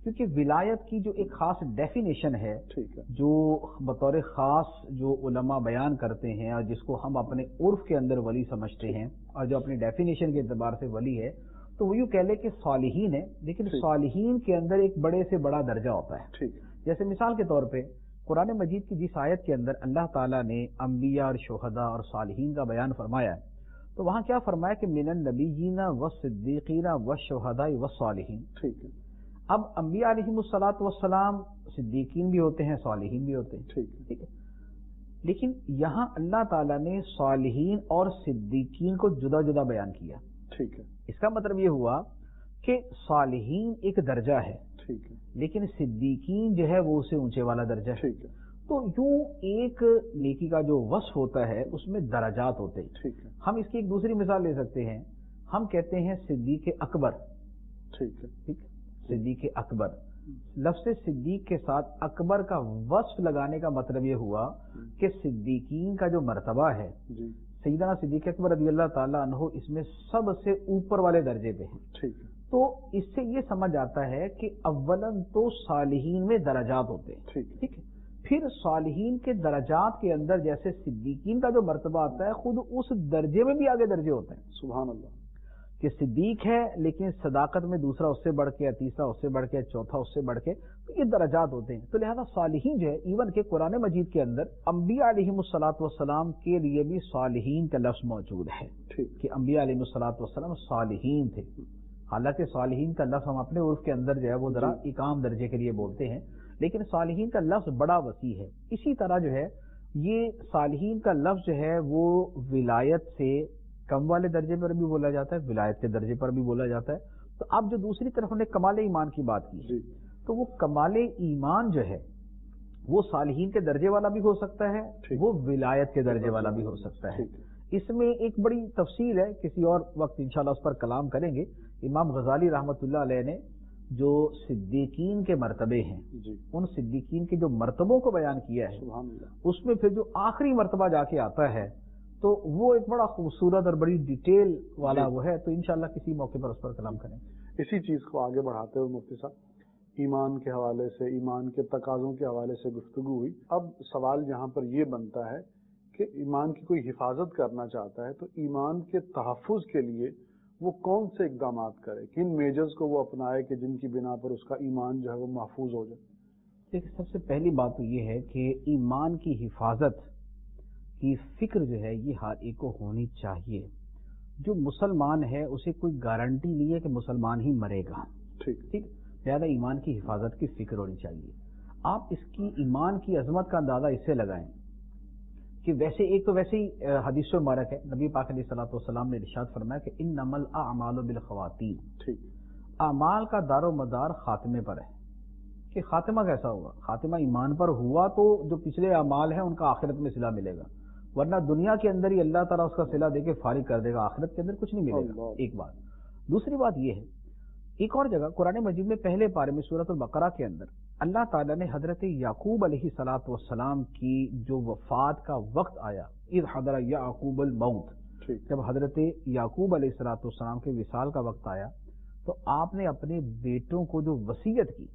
Speaker 3: کیونکہ ولایت کی جو ایک خاص ڈیفینیشن ہے،
Speaker 2: ٹھیک ہے،
Speaker 3: جو بطور خاص جو علماء بیان کرتے ہیں اور جس کو ہم اپنے عرف کے اندر ولی سمجھتے ہیں، اور جو اپنی ڈیفینیشن کے اعتبار سے ولی ہے، تو وہ یوں کہہ لے کہ صالحین ہے، لیکن صالحین کے اندر ایک بڑے سے بڑا درجہ ہوتا ہے.
Speaker 2: ٹھیک ہے،
Speaker 3: جیسے مثال کے طور پہ قرآن مجید کی جس آیت کے اندر اللہ تعالیٰ نے انبیاء اور شہداء اور صالحین کا بیان فرمایا ہے، تو وہاں کیا فرمایا کہ من النبیین والصدیقین والشہداء والصالحین.
Speaker 2: ٹھیک ہے،
Speaker 3: اب انبیاء علیہم الصلاۃ والسلام صدیقین بھی ہوتے ہیں، صالحین بھی ہوتے ہیں،
Speaker 2: ٹھیک ہے،
Speaker 3: لیکن یہاں اللہ تعالیٰ نے صالحین اور صدیقین کو جدا جدا بیان کیا.
Speaker 2: ٹھیک ہے،
Speaker 3: اس کا مطلب یہ ہوا کہ صالحین ایک درجہ ہے،
Speaker 2: ٹھیک ہے،
Speaker 3: لیکن صدیقین جو ہے وہ اسے اونچے والا درجہ ہے.
Speaker 2: ٹھیک ہے،
Speaker 3: تو یوں ایک نیکی کا جو وصف ہوتا ہے اس میں درجات ہوتے ہیں.
Speaker 2: ٹھیک ہے،
Speaker 3: ہم اس کی ایک دوسری مثال لے سکتے ہیں. ہم کہتے ہیں صدیق اکبر،
Speaker 2: ٹھیک ہے،
Speaker 3: ٹھیک، صدیق اکبر. لفظ صدیق کے ساتھ اکبر کا وصف لگانے کا مطلب یہ ہوا کہ صدیقین کا جو مرتبہ ہے،
Speaker 2: جی،
Speaker 3: سیدنا صدیق اکبر رضی اللہ تعالیٰ عنہ اس میں سب سے اوپر والے درجے پہ ہیں.
Speaker 2: ٹھیک ہے،
Speaker 3: تو اس سے یہ سمجھ آتا ہے کہ اولاً تو صالحین میں درجات ہوتے ہیں.
Speaker 2: ٹھیک ہے،
Speaker 3: ٹھیک ہے، پھر صالحین کے درجات کے اندر جیسے صدیقین کا جو مرتبہ آتا ہے، خود اس درجے میں بھی آگے درجے ہوتے ہیں.
Speaker 2: سبحان اللہ،
Speaker 3: کہ صدیق ہے لیکن صداقت میں دوسرا اس سے بڑھ کے، تیسرا اس سے بڑھ کے، چوتھا اس سے بڑھ کے، تو یہ درجات ہوتے ہیں. تو لہذا صالحین جو ہے، ایون کہ قرآن مجید کے اندر انبیاء علیہم الصلاۃ والسلام کے لیے بھی صالحین کا لفظ موجود ہے
Speaker 2: ٹھیک،
Speaker 3: کہ انبیاء علیہم الصلاۃ والسلام صالحین تھے. حالانکہ صالحین کا لفظ ہم اپنے عرف کے اندر جو ہے وہ ذرا ایک عام درجے کے لیے بولتے ہیں، لیکن صالحین کا لفظ بڑا وسیع ہے. اسی طرح جو ہے یہ صالحین کا لفظ جو ہے وہ ولایت سے کم والے درجے پر بھی بولا جاتا ہے، ولایت کے درجے پر بھی بولا جاتا ہے. تو اب جو دوسری طرف ہم نے کمال ایمان کی بات کی،
Speaker 2: جی،
Speaker 3: تو وہ کمال ایمان جو ہے وہ صالحین کے درجے والا بھی ہو سکتا ہے،
Speaker 2: ٹھیک،
Speaker 3: وہ ولایت کے درجے والا بھی ہو سکتا ہے.
Speaker 2: ٹھیک ہے،
Speaker 3: اس میں ایک بڑی تفصیل ہے، کسی اور وقت انشاءاللہ اس پر کلام کریں گے. امام غزالی رحمۃ اللہ علیہ نے جو صدیقین کے مرتبے ہیں،
Speaker 2: جی،
Speaker 3: ان صدیقین کے جو مرتبوں کو بیان کیا ہے،
Speaker 2: سبحان اللہ،
Speaker 3: اس میں پھر جو آخری مرتبہ جا کے آتا ہے تو وہ ایک بڑا خوبصورت اور بڑی ڈیٹیل والا وہ ہے. تو انشاءاللہ کسی موقع پر اس پر کلام کریں.
Speaker 2: اسی چیز کو آگے بڑھاتے ہوئے مفتی صاحب، ایمان کے حوالے سے، ایمان کے تقاضوں کے حوالے سے گفتگو ہوئی. اب سوال یہاں پر یہ بنتا ہے کہ ایمان کی کوئی حفاظت کرنا چاہتا ہے تو ایمان کے تحفظ کے لیے وہ کون سے اقدامات کرے، کن میجرز کو وہ اپنائے کہ جن کی بنا پر اس کا ایمان جو ہے وہ محفوظ ہو جائے؟
Speaker 3: دیکھیں، سب سے پہلی بات تو یہ ہے کہ ایمان کی حفاظت کی فکر جو ہے یہ ہر ایک کو ہونی چاہیے. جو مسلمان ہے اسے کوئی گارنٹی نہیں ہے کہ مسلمان ہی مرے گا. ٹھیک، زیادہ ایمان کی حفاظت کی فکر ہونی چاہیے. آپ اس کی ایمان کی عظمت کا اندازہ اس سے لگائیں کہ ویسے ایک تو ویسے ہی حدیث مبارک ہے، نبی پاک علیہ الصلوۃ والسلام نے ارشاد فرمایا کہ انما الاعمال بالخواتیم.
Speaker 2: ٹھیک،
Speaker 3: اعمال کا دار و مدار خاتمے پر ہے. کہ خاتمہ کیسا ہوگا؟ خاتمہ ایمان پر ہوا تو جو پچھلے اعمال ہیں ان کا آخرت میں صلہ ملے گا، ورنہ دنیا کے اندر ہی اللہ تعالیٰ اس کا صلہ دے کے فارغ کر دے گا، آخرت کے اندر کچھ نہیں ملے گا. ایک بات. دوسری بات یہ ہے، ایک اور جگہ قرآن مجید میں پہلے پارے میں سورۃ البقرہ کے اندر اللہ تعالیٰ نے حضرت یعقوب علیہ الصلوۃ والسلام کی جو وفات کا وقت آیا، اذ حضر یعقوب الموت، جب حضرت یعقوب علیہ الصلوۃ والسلام کے وصال کا وقت آیا تو آپ نے اپنے بیٹوں کو جو وصیت کی،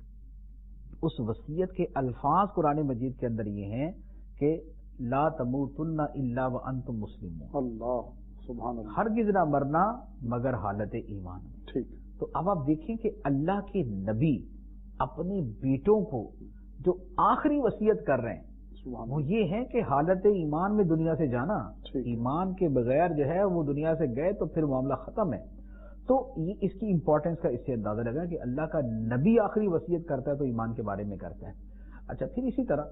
Speaker 3: اس وصیت کے الفاظ قرآن مجید کے اندر یہ ہیں کہ لا تموتن الا وانتم مسلمون.
Speaker 2: اللہ، سبحان اللہ،
Speaker 3: ہرگز نہ مرنا مگر حالت ایمان میں.
Speaker 2: ٹھیک،
Speaker 3: تو اب آپ دیکھیں کہ اللہ کے نبی اپنے بیٹوں کو جو آخری وصیت کر رہے ہیں
Speaker 2: سبحان
Speaker 3: وہ یہ ہے کہ حالت ایمان میں دنیا سے جانا.
Speaker 2: ٹھیک،
Speaker 3: ایمان کے بغیر جو ہے وہ دنیا سے گئے تو پھر معاملہ ختم ہے. تو یہ اس کی امپورٹنس کا اس سے اندازہ لگا کہ اللہ کا نبی آخری وصیت کرتا ہے تو ایمان کے بارے میں کرتا ہے. اچھا، پھر اسی طرح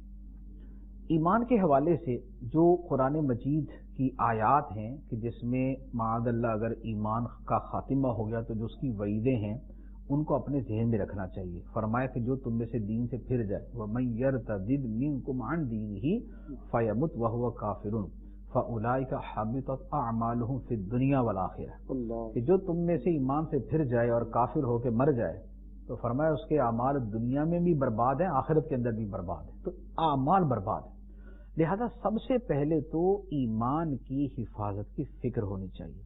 Speaker 3: ایمان کے حوالے سے جو قرآن مجید کی آیات ہیں کہ جس میں معاذ اللہ اگر ایمان کا خاتمہ ہو گیا تو جو اس کی وعیدیں ہیں ان کو اپنے ذہن میں رکھنا چاہیے. فرمایا کہ جو تم میں سے دین سے پھر جائے، وَمَن يَرْتَدِدْ مِنكُمْ عَن دِينِهِ فَيَمُتْ وَهُوَ كَافِرٌ فَأُولَٰئِكَ حَبِطَتْ أَعْمَالُهُم فِي الدُّنْيَا وَالْآخِرَةِ.
Speaker 2: اللہ،
Speaker 3: کہ جو تم میں سے ایمان سے پھر جائے اور کافر ہو کے مر جائے تو فرمایا اس کے اعمال دنیا میں بھی برباد ہیں، آخرت کے اندر بھی برباد ہیں. تو اعمال برباد ہیں. لہذا سب سے پہلے تو ایمان کی حفاظت کی فکر ہونی چاہیے.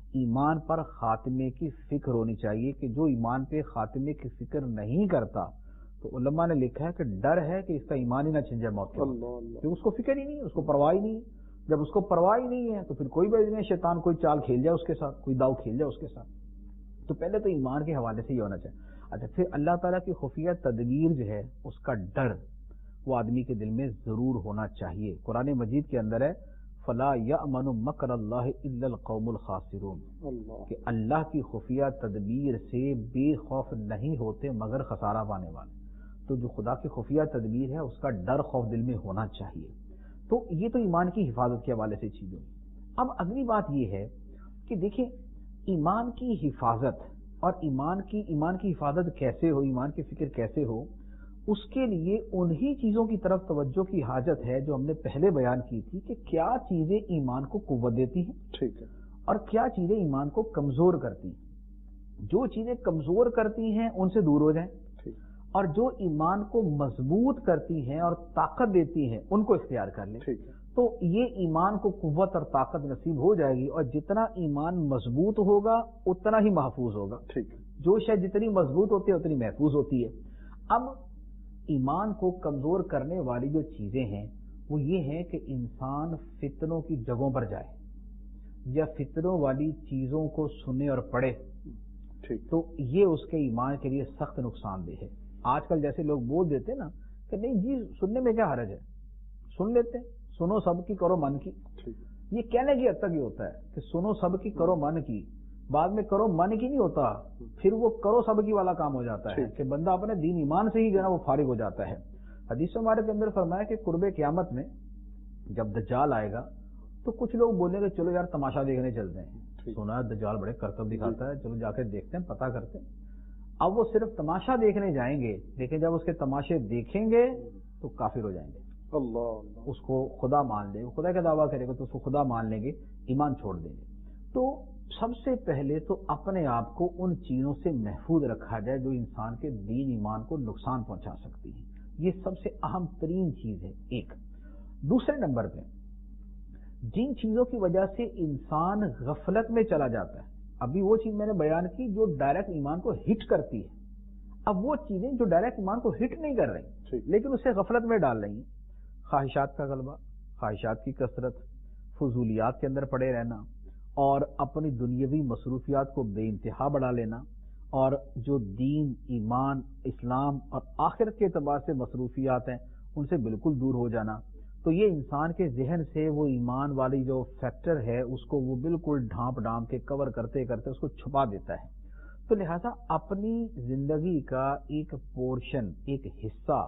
Speaker 3: ایمان پر خاتمے کی فکر ہونی چاہیے کہ جو ایمان پہ خاتمے کی فکر نہیں کرتا تو علماء نے لکھا ہے کہ ڈر ہے کہ اس کا ایمان ہی نہ چھن جائے موت کے وقت، کہ اس کو فکر ہی نہیں، اس کو پرواہ ہی نہیں۔ جب اس کو پرواہ ہی نہیں ہے تو پھر کوئی بھی نہیں، شیطان کوئی چال کھیل جائے اس کے ساتھ، کوئی داؤ کھیل جائے اس کے ساتھ۔ تو پہلے تو ایمان کے حوالے سے یہ ہونا چاہیے۔ اچھا، پھر اللہ تعالیٰ کی خفیہ تدبیر جو ہے اس کا ڈر وہ آدمی کے دل میں ضرور ہونا چاہیے۔ قرآن مجید کے اندر ہے فَلَا يَأْمَنُ مَكْرَ اللَّهِ إِلَّا الْقَوْمُ الْخَاسِرُونَ، کہ اللہ کی خفیہ تدبیر سے بے خوف نہیں ہوتے مگر خسارہ پانے والے۔ تو جو خدا کی خفیہ تدبیر ہے اس کا ڈر خوف دل میں ہونا چاہیے۔ تو یہ تو ایمان کی حفاظت کے حوالے سے چیزیں۔ اب اگلی بات یہ ہے کہ دیکھیں ایمان کی حفاظت اور ایمان کی حفاظت کیسے ہو، ایمان کی فکر کیسے ہو، اس کے لیے انہی چیزوں کی طرف توجہ کی حاجت ہے جو ہم نے پہلے بیان کی تھی کہ کیا چیزیں ایمان کو قوت دیتی ہیں،
Speaker 2: ٹھیک ہے، اور
Speaker 3: کیا چیزیں ایمان کو کمزور کرتی ہیں۔ جو چیزیں کمزور کرتی ہیں ان سے دور ہو جائیں، اور جو ایمان کو مضبوط کرتی ہیں اور طاقت دیتی ہیں ان کو اختیار کر لیں۔ تو یہ ایمان کو قوت اور طاقت نصیب ہو جائے گی، اور جتنا ایمان مضبوط ہوگا اتنا ہی محفوظ ہوگا۔ جو شے جتنی مضبوط ہوتی ہے اتنی محفوظ ہوتی ہے۔ اب ایمان کو کمزور کرنے والی جو چیزیں ہیں وہ یہ ہیں کہ انسان فتنوں کی جگہوں پر جائے یا فتنوں والی چیزوں کو سنے اور پڑھے، تو یہ اس کے ایمان کے لیے سخت نقصان دہ ہے۔ آج کل جیسے لوگ بول دیتے نا کہ نہیں جی سننے میں کیا حرج ہے، سن لیتے، سنو سب کی کرو من کی۔ یہ کہنے کی حد تک یہ ہوتا ہے کہ سنو سب کی کرو من کی، بعد میں کرو من کی نہیں ہوتا، پھر وہ کرو سب کی والا کام ہو جاتا ہے کہ بندہ اپنے دین ایمان سے ہی جو ہے وہ فارغ ہو جاتا ہے۔ حدیث مبارک کے اندر فرمایا کہ قرب قیامت میں جب دجال آئے گا تو کچھ لوگ بولیں گے چلو یار تماشا دیکھنے چلتے ہیں، سنا ہے دجال بڑے کرتب دکھاتا ہے، چلو جا کے دیکھتے ہیں، پتہ کرتے ہیں۔ اب وہ صرف تماشا دیکھنے جائیں گے، لیکن جب اس کے تماشے دیکھیں گے تو کافر ہو جائیں گے، اللہ اس کو خدا مان لیں گے، خدا کا دعویٰ کرے گا تو اس کو خدا مان لیں گے، ایمان چھوڑ دیں گے۔ تو سب سے پہلے تو اپنے آپ کو ان چیزوں سے محفوظ رکھا جائے جو انسان کے دین ایمان کو نقصان پہنچا سکتی ہیں، یہ سب سے اہم ترین چیز ہے ایک۔ دوسرے نمبر پہ جن چیزوں کی وجہ سے انسان غفلت میں چلا جاتا ہے، ابھی وہ چیز میں نے بیان کی جو ڈائریکٹ ایمان کو ہٹ کرتی ہے، اب وہ چیزیں جو ڈائریکٹ ایمان کو ہٹ نہیں کر رہی لیکن اسے غفلت میں ڈال رہی ہیں، خواہشات کا غلبہ، خواہشات کی کثرت، فضولیات کے اندر پڑے رہنا، اور اپنی دنیاوی مصروفیات کو بے انتہا بڑھا لینا، اور جو دین، ایمان، اسلام اور آخرت کے اعتبار سے مصروفیات ہیں ان سے بالکل دور ہو جانا، تو یہ انسان کے ذہن سے وہ ایمان والی جو فیکٹر ہے اس کو وہ بالکل ڈھانپ ڈھانپ کے کور کرتے کرتے اس کو چھپا دیتا ہے۔ تو لہذا اپنی زندگی کا ایک پورشن، ایک حصہ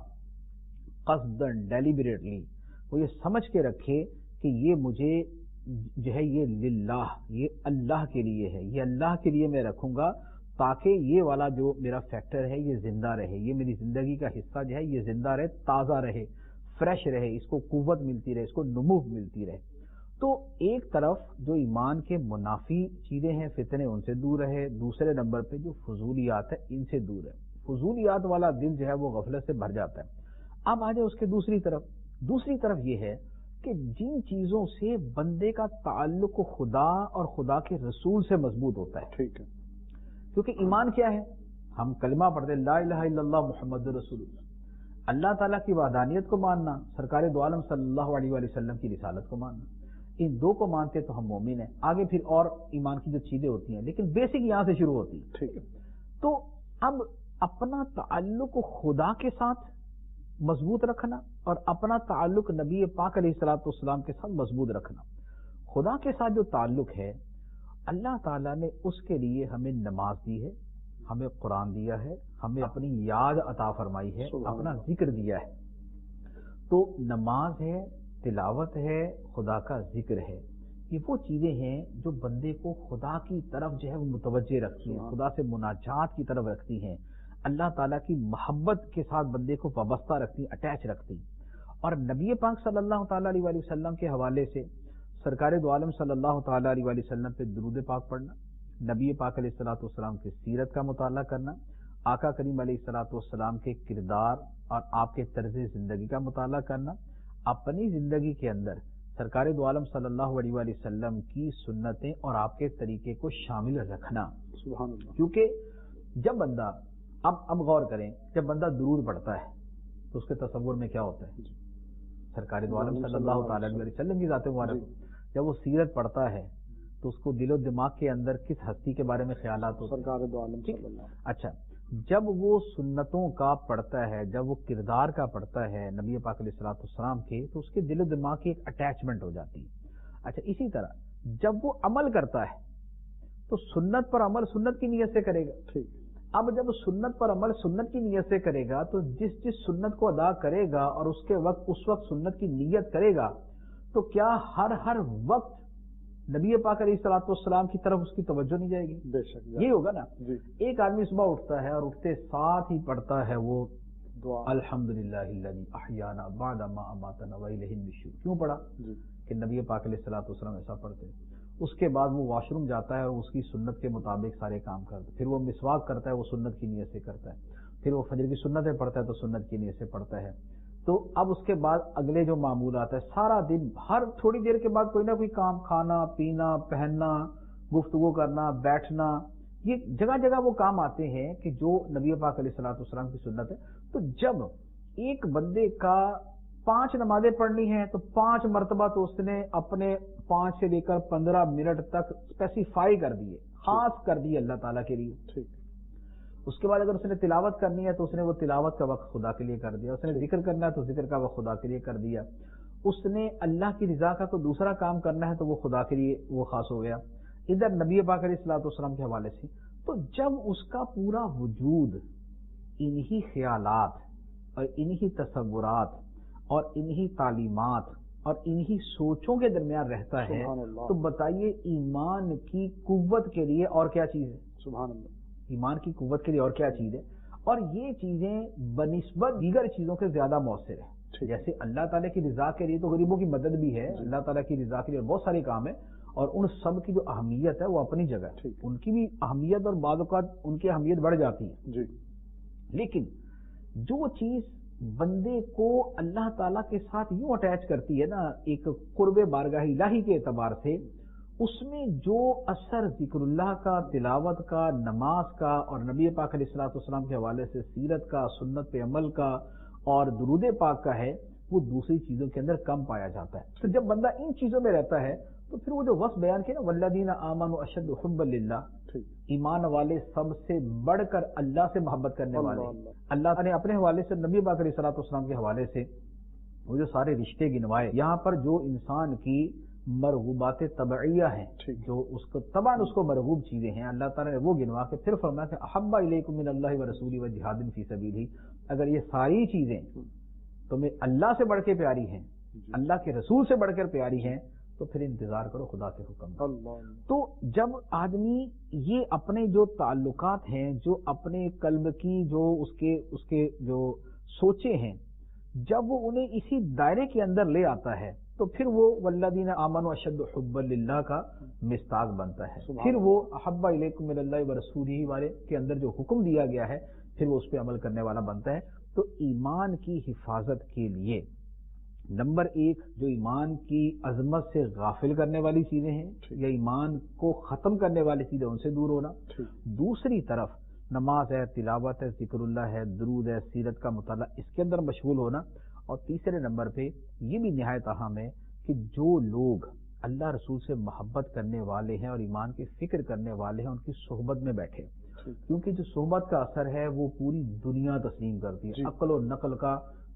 Speaker 3: قصداً ڈیلیبریٹلی وہ یہ سمجھ کے رکھے کہ یہ مجھے جو ہے یہ للہ، یہ اللہ کے لیے ہے، یہ اللہ کے لیے میں رکھوں گا تاکہ یہ والا جو میرا فیکٹر ہے یہ زندہ رہے، یہ میری زندگی کا حصہ جو ہے یہ زندہ رہے، تازہ رہے، فریش رہے، اس کو قوت ملتی رہے، اس کو نمو ملتی رہے۔ تو ایک طرف جو ایمان کے منافی چیزیں ہیں، فتنے، ان سے دور رہے، دوسرے نمبر پہ جو فضولیات ہے ان سے دور ہے۔ فضولیات والا دل جو ہے وہ غفلت سے بھر جاتا ہے۔ اب آ جائے اس کے دوسری طرف یہ ہے کہ جن چیزوں سے بندے کا تعلق خدا اور خدا کے رسول سے مضبوط ہوتا ہے، ٹھیک ہے، کیونکہ ایمان کیا ہے؟ ہم کلمہ پڑھتے لا الہ الا اللہ محمد رسول اللہ، اللہ تعالیٰ کی وحدانیت کو ماننا، سرکار دو عالم صلی اللہ علیہ وآلہ وسلم کی رسالت کو ماننا، ان دو کو مانتے تو ہم مومن ہیں۔ آگے پھر اور ایمان کی جو چیزیں ہوتی ہیں لیکن بیسک یہاں سے شروع ہوتی ہے، ٹھیک ہے۔ تو اب اپنا تعلق خدا کے ساتھ مضبوط رکھنا اور اپنا تعلق نبی پاک علیہ الصلوۃ والسلام کے ساتھ مضبوط رکھنا۔ خدا کے ساتھ جو تعلق ہے اللہ تعالیٰ نے اس کے لیے ہمیں نماز دی ہے، ہمیں قرآن دیا ہے، ہمیں اپنی یاد عطا فرمائی ہے، اپنا ذکر دیا ہے۔ تو نماز ہے، تلاوت ہے، خدا کا ذکر ہے، یہ وہ چیزیں ہیں جو بندے کو خدا کی طرف جو ہے وہ متوجہ رکھتی ہیں، خدا سے مناجات کی طرف رکھتی ہیں، اللہ تعالیٰ کی محبت کے ساتھ بندے کو وابستہ رکھتی، اٹیچ رکھتی۔ اور نبی پاک صلی اللہ تعالیٰ علیہ وآلہ وسلم کے حوالے سے سرکار دو عالم صلی اللہ تعالیٰ علیہ وآلہ وسلم پہ درود پاک پڑھنا، نبی پاک علیہ الصلوۃ والسلام کی سیرت کا مطالعہ کرنا، آقا کریم علیہ الصلوۃ والسلام کے کردار اور آپ کے طرز زندگی کا مطالعہ کرنا، اپنی زندگی کے اندر سرکار دو عالم صلی اللہ علیہ وآلہ وسلم کی سنتیں اور آپ کے طریقے کو شامل رکھنا.
Speaker 2: سبحان اللہ.
Speaker 3: کیونکہ جب بندہ اب غور کریں، جب بندہ درود پڑھتا ہے تو اس کے تصور میں کیا ہوتا ہے؟ سرکار دو عالم صلی اللہ تعالی علیہ وسلم کی ذات مبارک. جب وہ سیرت پڑھتا ہے تو اس کو دل و دماغ کے اندر کس ہستی کے بارے میں خیالات ہوتے ہیں؟
Speaker 2: سرکار دو عالم صلی اللہ.
Speaker 3: اچھا، جب وہ سنتوں کا پڑھتا ہے، جب وہ کردار کا پڑھتا ہے نبی پاک علیہ الصلوۃ والسلام کے، تو اس کے دل و دماغ کی ایک اٹیچمنٹ ہو جاتی ہے. اچھا، اسی طرح جب وہ عمل کرتا ہے تو سنت پر عمل سنت کی نیت سے کرے گا.
Speaker 2: ٹھیک.
Speaker 3: اب جب سنت پر عمل سنت کی نیت سے کرے گا تو جس سنت کو ادا کرے گا اور اس وقت سنت کی نیت کرے گا، تو کیا ہر وقت نبی پاک علیہ الصلوۃ والسلام کی طرف اس کی توجہ نہیں جائے گی؟
Speaker 2: بے شک
Speaker 3: یہ ہوگا نا.
Speaker 2: جی.
Speaker 3: ایک آدمی صبح اٹھتا ہے اور اٹھتے ساتھ ہی پڑھتا ہے وہ
Speaker 2: دعا
Speaker 3: الحمدللہ الذی احیانا بعد ما اماتنا والیہ النشور. کیوں پڑھا؟
Speaker 2: جی.
Speaker 3: کہ نبی پاک علیہ الصلوۃ والسلام ایسا پڑھتے ہیں. اس کے بعد وہ واش روم جاتا ہے اور اس کی سنت کے مطابق سارے کام کرتا ہے. پھر وہ مسواک کرتا ہے، وہ سنت کی نیت سے کرتا ہے. پھر وہ فجر کی سنتیں پڑھتا ہے تو سنت کی نیت سے پڑھتا ہے. تو اب اس کے بعد اگلے جو معمولات ہے، سارا دن ہر تھوڑی دیر کے بعد کوئی نہ کوئی کام، کھانا پینا، پہننا، گفتگو کرنا، بیٹھنا، یہ جگہ جگہ وہ کام آتے ہیں کہ جو نبی پاک علیہ الصلوۃ والسلام کی سنت ہے. تو جب ایک بندے کا 5 نمازیں پڑھنی ہیں تو 5 مرتبہ تو اس نے اپنے 5 سے لے کر 15 منٹ تک اسپیسیفائی کر دیے، خاص کر دیے اللہ تعالیٰ کے لیے.
Speaker 2: ٹھیک.
Speaker 3: اس کے بعد اگر اس نے تلاوت کرنی ہے تو اس نے وہ تلاوت کا وقت خدا کے لیے کر دیا. اس نے ذکر کرنا ہے تو ذکر کا وقت خدا کے لیے کر دیا. اس نے اللہ کی رضا کا کوئی دوسرا کام کرنا ہے تو وہ خدا کے لیے وہ خاص ہو گیا. ادھر نبی پاک علیہ الصلوۃ والسلام کے حوالے سے. تو جب اس کا پورا وجود انہی خیالات اور انہی تصورات اور انہی تعلیمات اور انہی سوچوں کے درمیان رہتا ہے، تو بتائیے ایمان کی قوت کے لیے اور کیا چیز ہے؟
Speaker 2: سبحان اللہ.
Speaker 3: ایمان کی قوت کے لیے اور کیا چیز ہے؟ اور یہ چیزیں بنسبت دیگر چیزوں کے زیادہ مؤثر ہے. جیسے اللہ تعالیٰ کی رضا کے لیے تو غریبوں کی مدد بھی ہے، اللہ تعالیٰ کی رضا کے لیے بہت سارے کام ہیں، اور ان سب کی جو اہمیت ہے وہ اپنی جگہ ہے. ان کی بھی اہمیت اور بعض اوقات ان کی اہمیت بڑھ جاتی ہے.
Speaker 2: جی.
Speaker 3: لیکن جو چیز بندے کو اللہ تعالیٰ کے ساتھ یوں اٹیچ کرتی ہے نا، ایک قرب بارگاہ الہی کے اعتبار سے، اس میں جو اثر ذکر اللہ کا، تلاوت کا، نماز کا اور نبی پاک علیہ الصلوۃ والسلام کے حوالے سے سیرت کا، سنت پہ عمل کا اور درود پاک کا ہے، وہ دوسری چیزوں کے اندر کم پایا جاتا ہے. تو جب بندہ ان چیزوں میں رہتا ہے تو پھر وہ جو وصف بیان کیا نا، والذین آمنوا اشد حبا للہ، ایمان والے سب سے بڑھ کر اللہ سے محبت کرنے والے. اللہ نے اپنے حوالے سے نبی پاک علیہ الصلوۃ والسلام کے حوالے سے وہ جو سارے رشتے گنوائے، یہاں پر جو انسان کی مرغوبات طبعیہ ہیں، جو اس کو طبعاً اس کو مرغوب چیزیں ہیں، اللہ تعالیٰ نے وہ گنوا کے پھر فرمایا کہ احب الیکم من اللہ ورسولہ وجہاد فی سبیلہ. اگر یہ ساری چیزیں تمہیں اللہ سے بڑھ کے پیاری ہیں، اللہ کے رسول سے بڑھ کر پیاری ہیں، تو پھر انتظار کرو خدا کے حکم کا. تو جب آدمی یہ اپنے جو تعلقات ہیں، جو اپنے قلب کی جو اس کے جو سوچے ہیں، جب وہ انہیں اسی دائرے کے اندر لے آتا ہے تو پھر وہ والذین آمنوا اشد حبا للہ کا مصداق بنتا ہے. پھر وہ احب الیکم من اللہ ورسولہ والے کے اندر جو حکم دیا گیا ہے پھر وہ اس پہ عمل کرنے والا بنتا ہے. تو ایمان کی حفاظت کے لیے نمبر 1 جو ایمان کی عظمت سے غافل کرنے والی چیزیں ہیں یا ایمان کو ختم کرنے والی چیزیں، ان سے دور ہونا. دوسری طرف نماز ہے، تلاوت ہے، ذکر اللہ ہے، درود ہے، سیرت کا مطالعہ، اس کے اندر مشغول ہونا. اور تیسرے نمبر پہ یہ بھی نہایت اہم ہے کہ جو لوگ اللہ رسول سے محبت کرنے والے ہیں اور ایمان کی فکر کرنے والے ہیں، ان کی صحبت میں بیٹھے، کیونکہ جو صحبت کا اثر ہے وہ پوری دنیا تسلیم کرتی ہے. عقل و نقل کا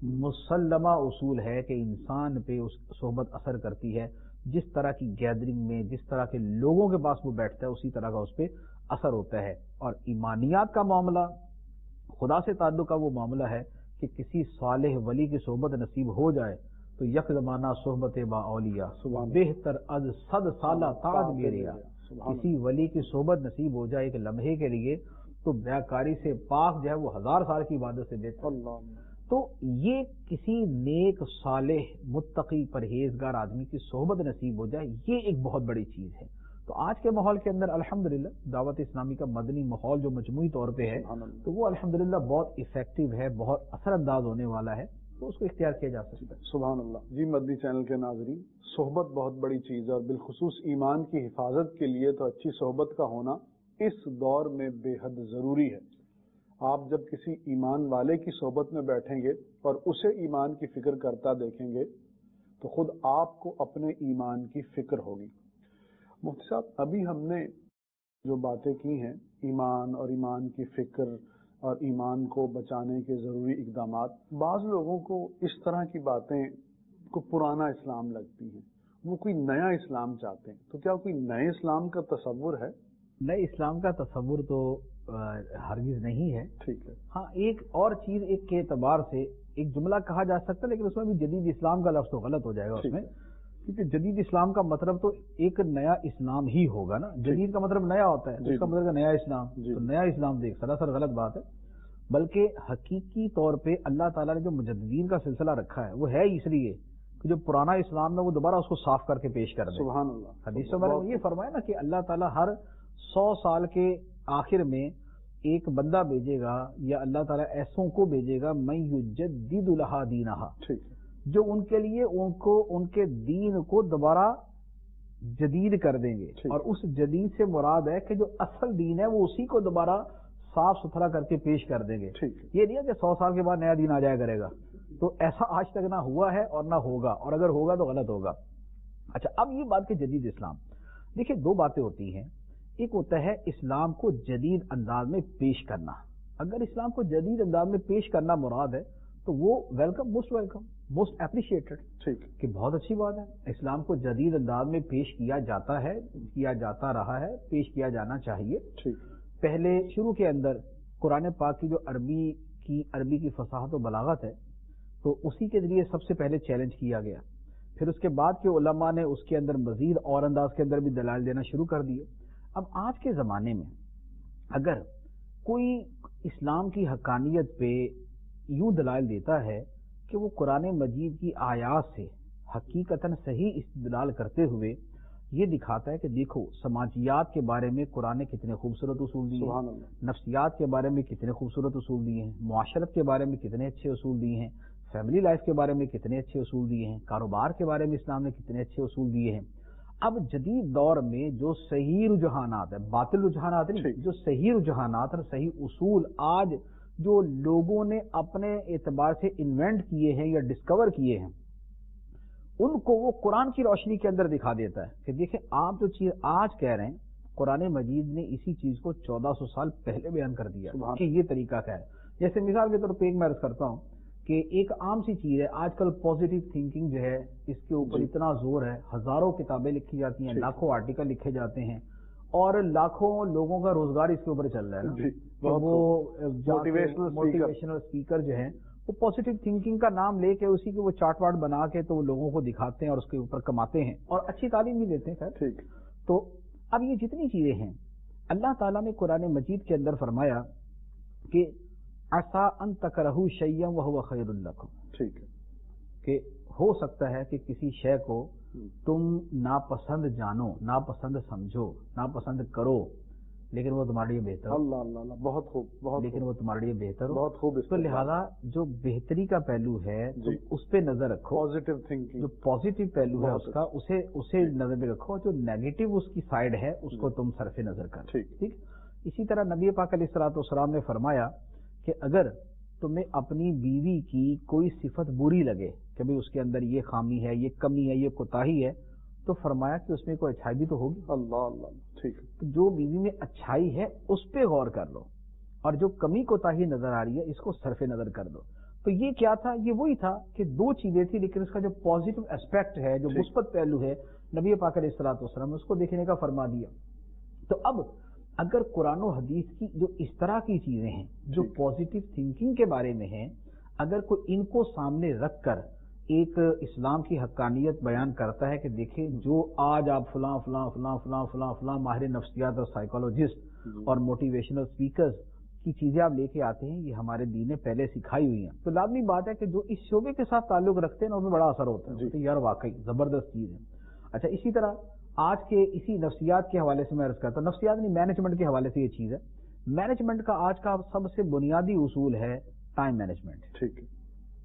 Speaker 3: مسلمہ اصول ہے کہ انسان پہ اس صحبت اثر کرتی ہے. جس طرح کی گیدرنگ میں جس طرح کے لوگوں کے پاس وہ بیٹھتا ہے اسی طرح کا اس پہ اثر ہوتا ہے. اور ایمانیات کا معاملہ، خدا سے تعلق کا وہ معاملہ ہے کہ کسی صالح ولی کی صحبت نصیب ہو جائے تو یک زمانہ صحبت با اولیاء بہتر از 100 سالہ تاج میریا. کسی ولی کی صحبت نصیب ہو جائے ایک لمحے کے لیے تو بیاکاری سے پاک جو ہے وہ 1000 سال کی عبادت سے بہتر. تو یہ کسی نیک صالح متقی پرہیزگار آدمی کی صحبت نصیب ہو جائے، یہ ایک بہت بڑی چیز ہے. تو آج کے ماحول کے اندر الحمدللہ دعوت اسلامی کا مدنی ماحول جو مجموعی طور پہ ہے تو وہ الحمدللہ بہت افیکٹو ہے، بہت اثر انداز ہونے والا ہے. تو اس کو اختیار کیا جا سکتا ہے.
Speaker 2: سبحان اللہ. جی مدنی چینل کے ناظرین، صحبت بہت بڑی چیز ہے، اور بالخصوص ایمان کی حفاظت کے لیے تو اچھی صحبت کا ہونا اس دور میں بے حد ضروری ہے. آپ جب کسی ایمان والے کی صحبت میں بیٹھیں گے اور اسے ایمان کی فکر کرتا دیکھیں گے تو خود آپ کو اپنے ایمان کی فکر ہوگی. مفتی صاحب، ابھی ہم نے جو باتیں کی ہیں ایمان اور ایمان کی فکر اور ایمان کو بچانے کے ضروری اقدامات، بعض لوگوں کو اس طرح کی باتیں کو پرانا اسلام لگتی ہیں، وہ کوئی نیا اسلام چاہتے ہیں. تو کیا کوئی نئے اسلام کا تصور ہے؟
Speaker 3: نئے اسلام کا تصور تو ہرگز نہیں ہے.
Speaker 2: ٹھیک ہے.
Speaker 3: ہاں، ایک اور چیز ایک کے اعتبار سے ایک جملہ کہا جا سکتا ہے، لیکن اس میں بھی جدید اسلام کا لفظ تو غلط ہو جائے گا اس میں، کیونکہ جدید اسلام کا مطلب تو ایک نیا اسلام ہی ہوگا نا. جدید کا مطلب نیا ہوتا ہے، اس کا مطلب نیا اسلام. تو نیا اسلام دیکھ سراسر غلط بات ہے. بلکہ حقیقی طور پہ اللہ تعالیٰ نے جو مجددین کا سلسلہ رکھا ہے وہ ہے اس لیے کہ جو پرانا اسلام ہے وہ دوبارہ اس کو صاف کر کے پیش کر دے.
Speaker 2: سبحان اللہ.
Speaker 3: حدیث میں یہ فرمایا نا کہ اللہ تعالیٰ ہر 100 سال کے آخر میں ایک بندہ بھیجے گا، یا اللہ تعالیٰ ایسوں کو بھیجے گا من یجدد لہا دینہا، جو ان کے لیے ان کے دین کو دوبارہ جدید کر دیں گے. اور اس جدید سے مراد ہے کہ جو اصل دین ہے وہ اسی کو دوبارہ صاف ستھرا کر کے پیش کر دیں گے. یہ نہیں ہے کہ 100 سال کے بعد نیا دین آ جایا کرے گا. تو ایسا آج تک نہ ہوا ہے اور نہ ہوگا، اور اگر ہوگا تو غلط ہوگا. اچھا، اب یہ بات کہ جدید اسلام، دیکھیں دو باتیں ہوتی ہیں. ایک ہوتا ہے اسلام کو جدید انداز میں پیش کرنا. اگر اسلام کو جدید انداز میں پیش کرنا مراد ہے تو وہ ویلکم، موسٹ اپریشیٹڈ، کہ بہت اچھی بات ہے. اسلام کو جدید انداز میں پیش کیا جاتا ہے، کیا جاتا رہا ہے، پیش کیا جانا چاہیے. پہلے شروع کے اندر قرآن پاک کی جو عربی کی فصاحت و بلاغت ہے تو اسی کے ذریعے سب سے پہلے چیلنج کیا گیا. پھر اس کے بعد کے علماء نے اس کے اندر مزید اور انداز کے اندر بھی دلائل دینا شروع کر دیے. اب آج کے زمانے میں اگر کوئی اسلام کی حقانیت پہ یوں دلائل دیتا ہے کہ وہ قرآن مجید کی آیات سے حقیقتاً صحیح استدلال کرتے ہوئے یہ دکھاتا ہے کہ دیکھو سماجیات کے بارے میں قرآن نے کتنے خوبصورت اصول دیے ہیں، نفسیات کے بارے میں کتنے خوبصورت اصول دیے ہیں، معاشرت کے بارے میں کتنے اچھے اصول دیے ہیں، فیملی لائف کے بارے میں کتنے اچھے اصول دیے ہیں، کاروبار کے بارے میں اسلام نے کتنے اچھے اصول دیے ہیں. اب جدید دور میں جو صحیح رجحانات ہیں، باطل رجحانات نہیں، جو صحیح رجحانات اور صحیح اصول آج جو لوگوں نے اپنے اعتبار سے انوینٹ کیے ہیں یا ڈسکور کیے ہیں، ان کو وہ قرآن کی روشنی کے اندر دکھا دیتا ہے کہ دیکھیں آپ جو چیز آج کہہ رہے ہیں قرآن مجید نے اسی چیز کو 1400 سال پہلے بیان کر دیا کہ یہ طریقہ کیا ہے. جیسے مثال کے طور پہ ایک میں عرض کرتا ہوں کہ ایک عام سی چیز ہے، آج کل پازیٹیو تھنکنگ جو ہے اس کے اوپر اتنا زور ہے، ہزاروں کتابیں لکھی جاتی ہیں، لاکھوں آرٹیکل لکھے جاتے ہیں، اور لاکھوں لوگوں کا روزگار اس کے اوپر چل رہا ہے. وہ موٹیویشنل اسپیکر جو ہیں وہ پازیٹیو تھنکنگ کا نام لے کے اسی کے وہ چارٹ واٹ بنا کے تو وہ لوگوں کو دکھاتے ہیں اور اس کے اوپر کماتے ہیں اور اچھی تعلیم بھی دیتے ہیں. خیر، تو اب یہ جتنی چیزیں ہیں اللہ تعالیٰ نے قرآن مجید کے اندر فرمایا کہ عسیٰ ان تکرہوا شیئا وہو خیر لکم، کہ ہو سکتا ہے کہ کسی شے کو تم ناپسند جانو، ناپسند سمجھو، ناپسند کرو، لیکن وہ تمہارے لیے بہتر ہو.
Speaker 2: اللہ اللہ اللہ، بہت خوب، بہت
Speaker 3: لیکن وہ تمہارے لیے بہتر ہو.
Speaker 2: بہت خوب.
Speaker 3: تو لہذا جو بہتری کا پہلو ہے اس پہ نظر رکھو،
Speaker 2: پازیٹیو تھنکنگ،
Speaker 3: جو پازیٹیو پہلو ہے اس کا اسے نظر میں رکھو، جو نیگیٹو اس کی سائڈ ہے اس کو تم صرف نظر کر. ٹھیک. اسی طرح نبی پاک علیہ الصلوۃ والسلام نے فرمایا کہ اگر تمہیں اپنی بیوی کی کوئی صفت بری لگے کہ بھئی اس کے اندر یہ خامی ہے، یہ کمی ہے، یہ کوتاہی ہے، تو فرمایا کہ اس میں کوئی اچھائی بھی تو ہوگی.
Speaker 2: اللہ اللہ. ٹھیک.
Speaker 3: جو بیوی میں اچھائی ہے اس پہ غور کر لو، اور جو کمی کوتاہی نظر آ رہی ہے اس کو صرف نظر کر دو. تو یہ کیا تھا؟ یہ وہی تھا کہ دو چیزیں تھی، لیکن اس کا جو پازیٹو اسپیکٹ ہے، جو مثبت پہلو ہے، نبی پاک علیہ الصلوۃ والسلام نے اس کو دیکھنے کا فرما دیا. تو اب اگر قرآن و حدیث کی جو اس طرح کی چیزیں ہیں جو پازیٹیو تھنکنگ کے بارے میں ہیں، اگر کوئی ان کو سامنے رکھ کر ایک اسلام کی حقانیت بیان کرتا ہے کہ دیکھیں جو آج آپ فلاں فلاں فلاں فلاں فلاں فلاں ماہر نفسیات اور سائیکالوجسٹ اور موٹیویشنل اسپیکرز کی چیزیں آپ لے کے آتے ہیں، یہ ہمارے دین نے پہلے سکھائی ہوئی ہیں، تو لازمی بات ہے کہ جو اس شعبے کے ساتھ تعلق رکھتے ہیں نا ان میں بڑا اثر ہوتا ہے. تو یار واقعی زبردست چیز ہے. اچھا، اسی طرح آج کے اسی نفسیات کے حوالے سے میں عرض کرتا ہوں، نفسیات نہیں مینجمنٹ کے حوالے سے یہ چیز ہے. مینجمنٹ کا آج کا سب سے بنیادی اصول ہے ٹائم مینجمنٹ.
Speaker 2: ٹھیک ہے.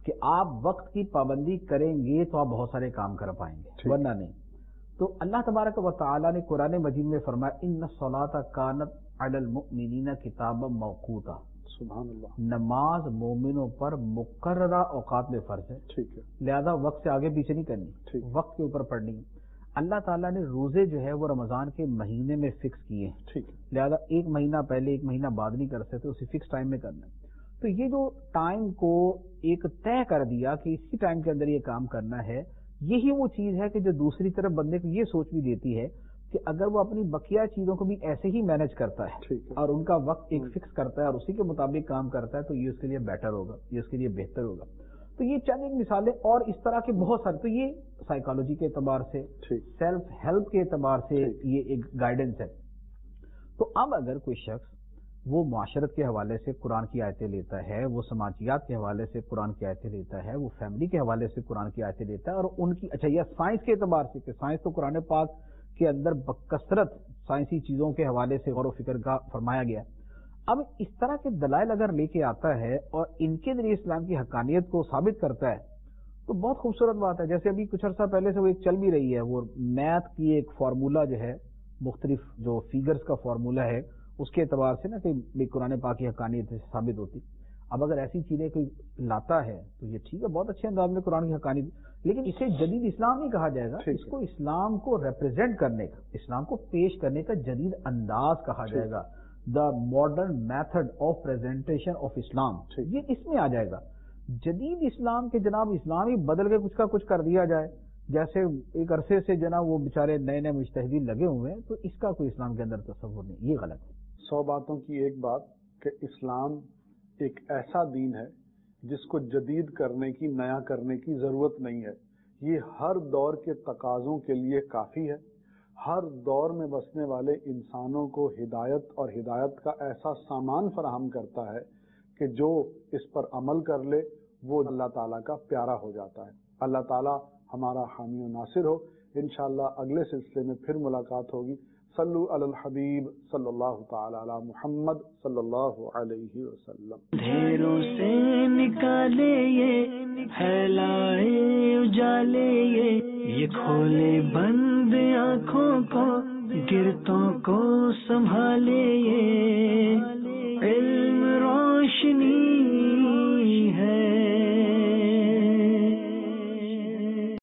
Speaker 3: کہ آپ وقت کی پابندی کریں گے تو آپ بہت سارے کام کر پائیں گے، ورنہ نہیں۔ تو اللہ تبارک و تعالیٰ نے قرآن مجید میں فرمایا ان الصلاۃ کانت علی المؤمنین کتابا موقوتا،
Speaker 2: سبحان اللہ،
Speaker 3: نماز مومنوں پر مقررہ اوقات میں فرض ہے،
Speaker 2: ٹھیک ہے،
Speaker 3: لہذا وقت سے آگے پیچھے نہیں کرنی، وقت کے اوپر پڑھنی ہے۔ اللہ تعالیٰ نے روزے جو ہے وہ رمضان کے مہینے میں فکس کیے ہیں،
Speaker 2: ٹھیک ہے،
Speaker 3: لہذا ایک مہینہ پہلے ایک مہینہ بعد نہیں کر سکتے، اسے فکس ٹائم میں کرنا ہے۔ تو یہ جو ٹائم کو ایک طے کر دیا کہ اسی ٹائم کے اندر یہ کام کرنا ہے، یہی وہ چیز ہے کہ جو دوسری طرف بندے کو یہ سوچ بھی دیتی ہے کہ اگر وہ اپنی بقیہ چیزوں کو بھی ایسے ہی مینج کرتا ہے اور ان کا وقت ایک فکس کرتا ہے اور اسی کے مطابق کام کرتا ہے تو یہ اس کے لیے بیٹر ہوگا، یہ اس کے لیے بہتر ہوگا۔ تو یہ چند ایک مثالیں اور اس طرح کے بہت سارے، تو یہ سائیکالوجی کے اعتبار سے، سیلف ہیلپ کے اعتبار سے یہ ایک گائیڈنس ہے۔ تو اب اگر کوئی شخص وہ معاشرت کے حوالے سے قرآن کی آیتیں لیتا ہے، وہ سماجیات کے حوالے سے قرآن کی آیتیں لیتا ہے، وہ فیملی کے حوالے سے قرآن کی آیتیں لیتا ہے اور ان کی اچھا یا سائنس کے اعتبار سے کہ سائنس تو قرآن پاک کے اندر بکثرت سائنسی چیزوں کے حوالے سے غور و فکر کا فرمایا گیا۔ اب اس طرح کے دلائل اگر لے کے آتا ہے اور ان کے ذریعے اسلام کی حقانیت کو ثابت کرتا ہے تو بہت خوبصورت بات ہے۔ جیسے ابھی کچھ عرصہ پہلے سے وہ ایک چل بھی رہی ہے، وہ میتھ کی ایک فارمولہ جو ہے، مختلف جو فیگرز کا فارمولہ ہے اس کے اعتبار سے نا کہ قرآن پاک کی حقانیت سے ثابت ہوتی۔ اب اگر ایسی چیزیں کوئی لاتا ہے تو یہ ٹھیک ہے، بہت اچھے انداز میں قرآن کی حقانیت، لیکن اسے جدید اسلام نہیں کہا جائے گا، اس کو اسلام کو ریپرزینٹ کرنے کا، اسلام کو پیش کرنے کا جدید انداز کہا جائے گا، the modern method of presentation of Islam, یہ اس میں آ جائے گا۔ جدید اسلام کے جناب اسلام ہی بدل کے کچھ کا کچھ کر دیا جائے، جیسے ایک عرصے سے جناب وہ بیچارے نئے نئے مجتہدین لگے ہوئے ہیں، تو اس کا کوئی اسلام کے اندر تصور نہیں، یہ غلط ہے۔
Speaker 2: 100 باتوں کی ایک بات کہ اسلام ایک ایسا دین ہے جس کو جدید کرنے کی، نیا کرنے کی ضرورت نہیں ہے، یہ ہر دور کے تقاضوں کے لیے کافی ہے، ہر دور میں بسنے والے انسانوں کو ہدایت اور ہدایت کا ایسا سامان فراہم کرتا ہے کہ جو اس پر عمل کر لے وہ اللہ تعالیٰ کا پیارا ہو جاتا ہے۔ اللہ تعالیٰ ہمارا حامی و ناصر ہو۔ انشاءاللہ اگلے سلسلے میں پھر ملاقات ہوگی۔ صلو علی الحبیب صلی اللہ تعالی علی محمد صلی اللہ علیہ وسلم۔
Speaker 1: اندھیروں سے نکالے یہ پھیلائے اجالے یہ کھولے بند آنکھوں کو گرتوں کو سنبھالے یہ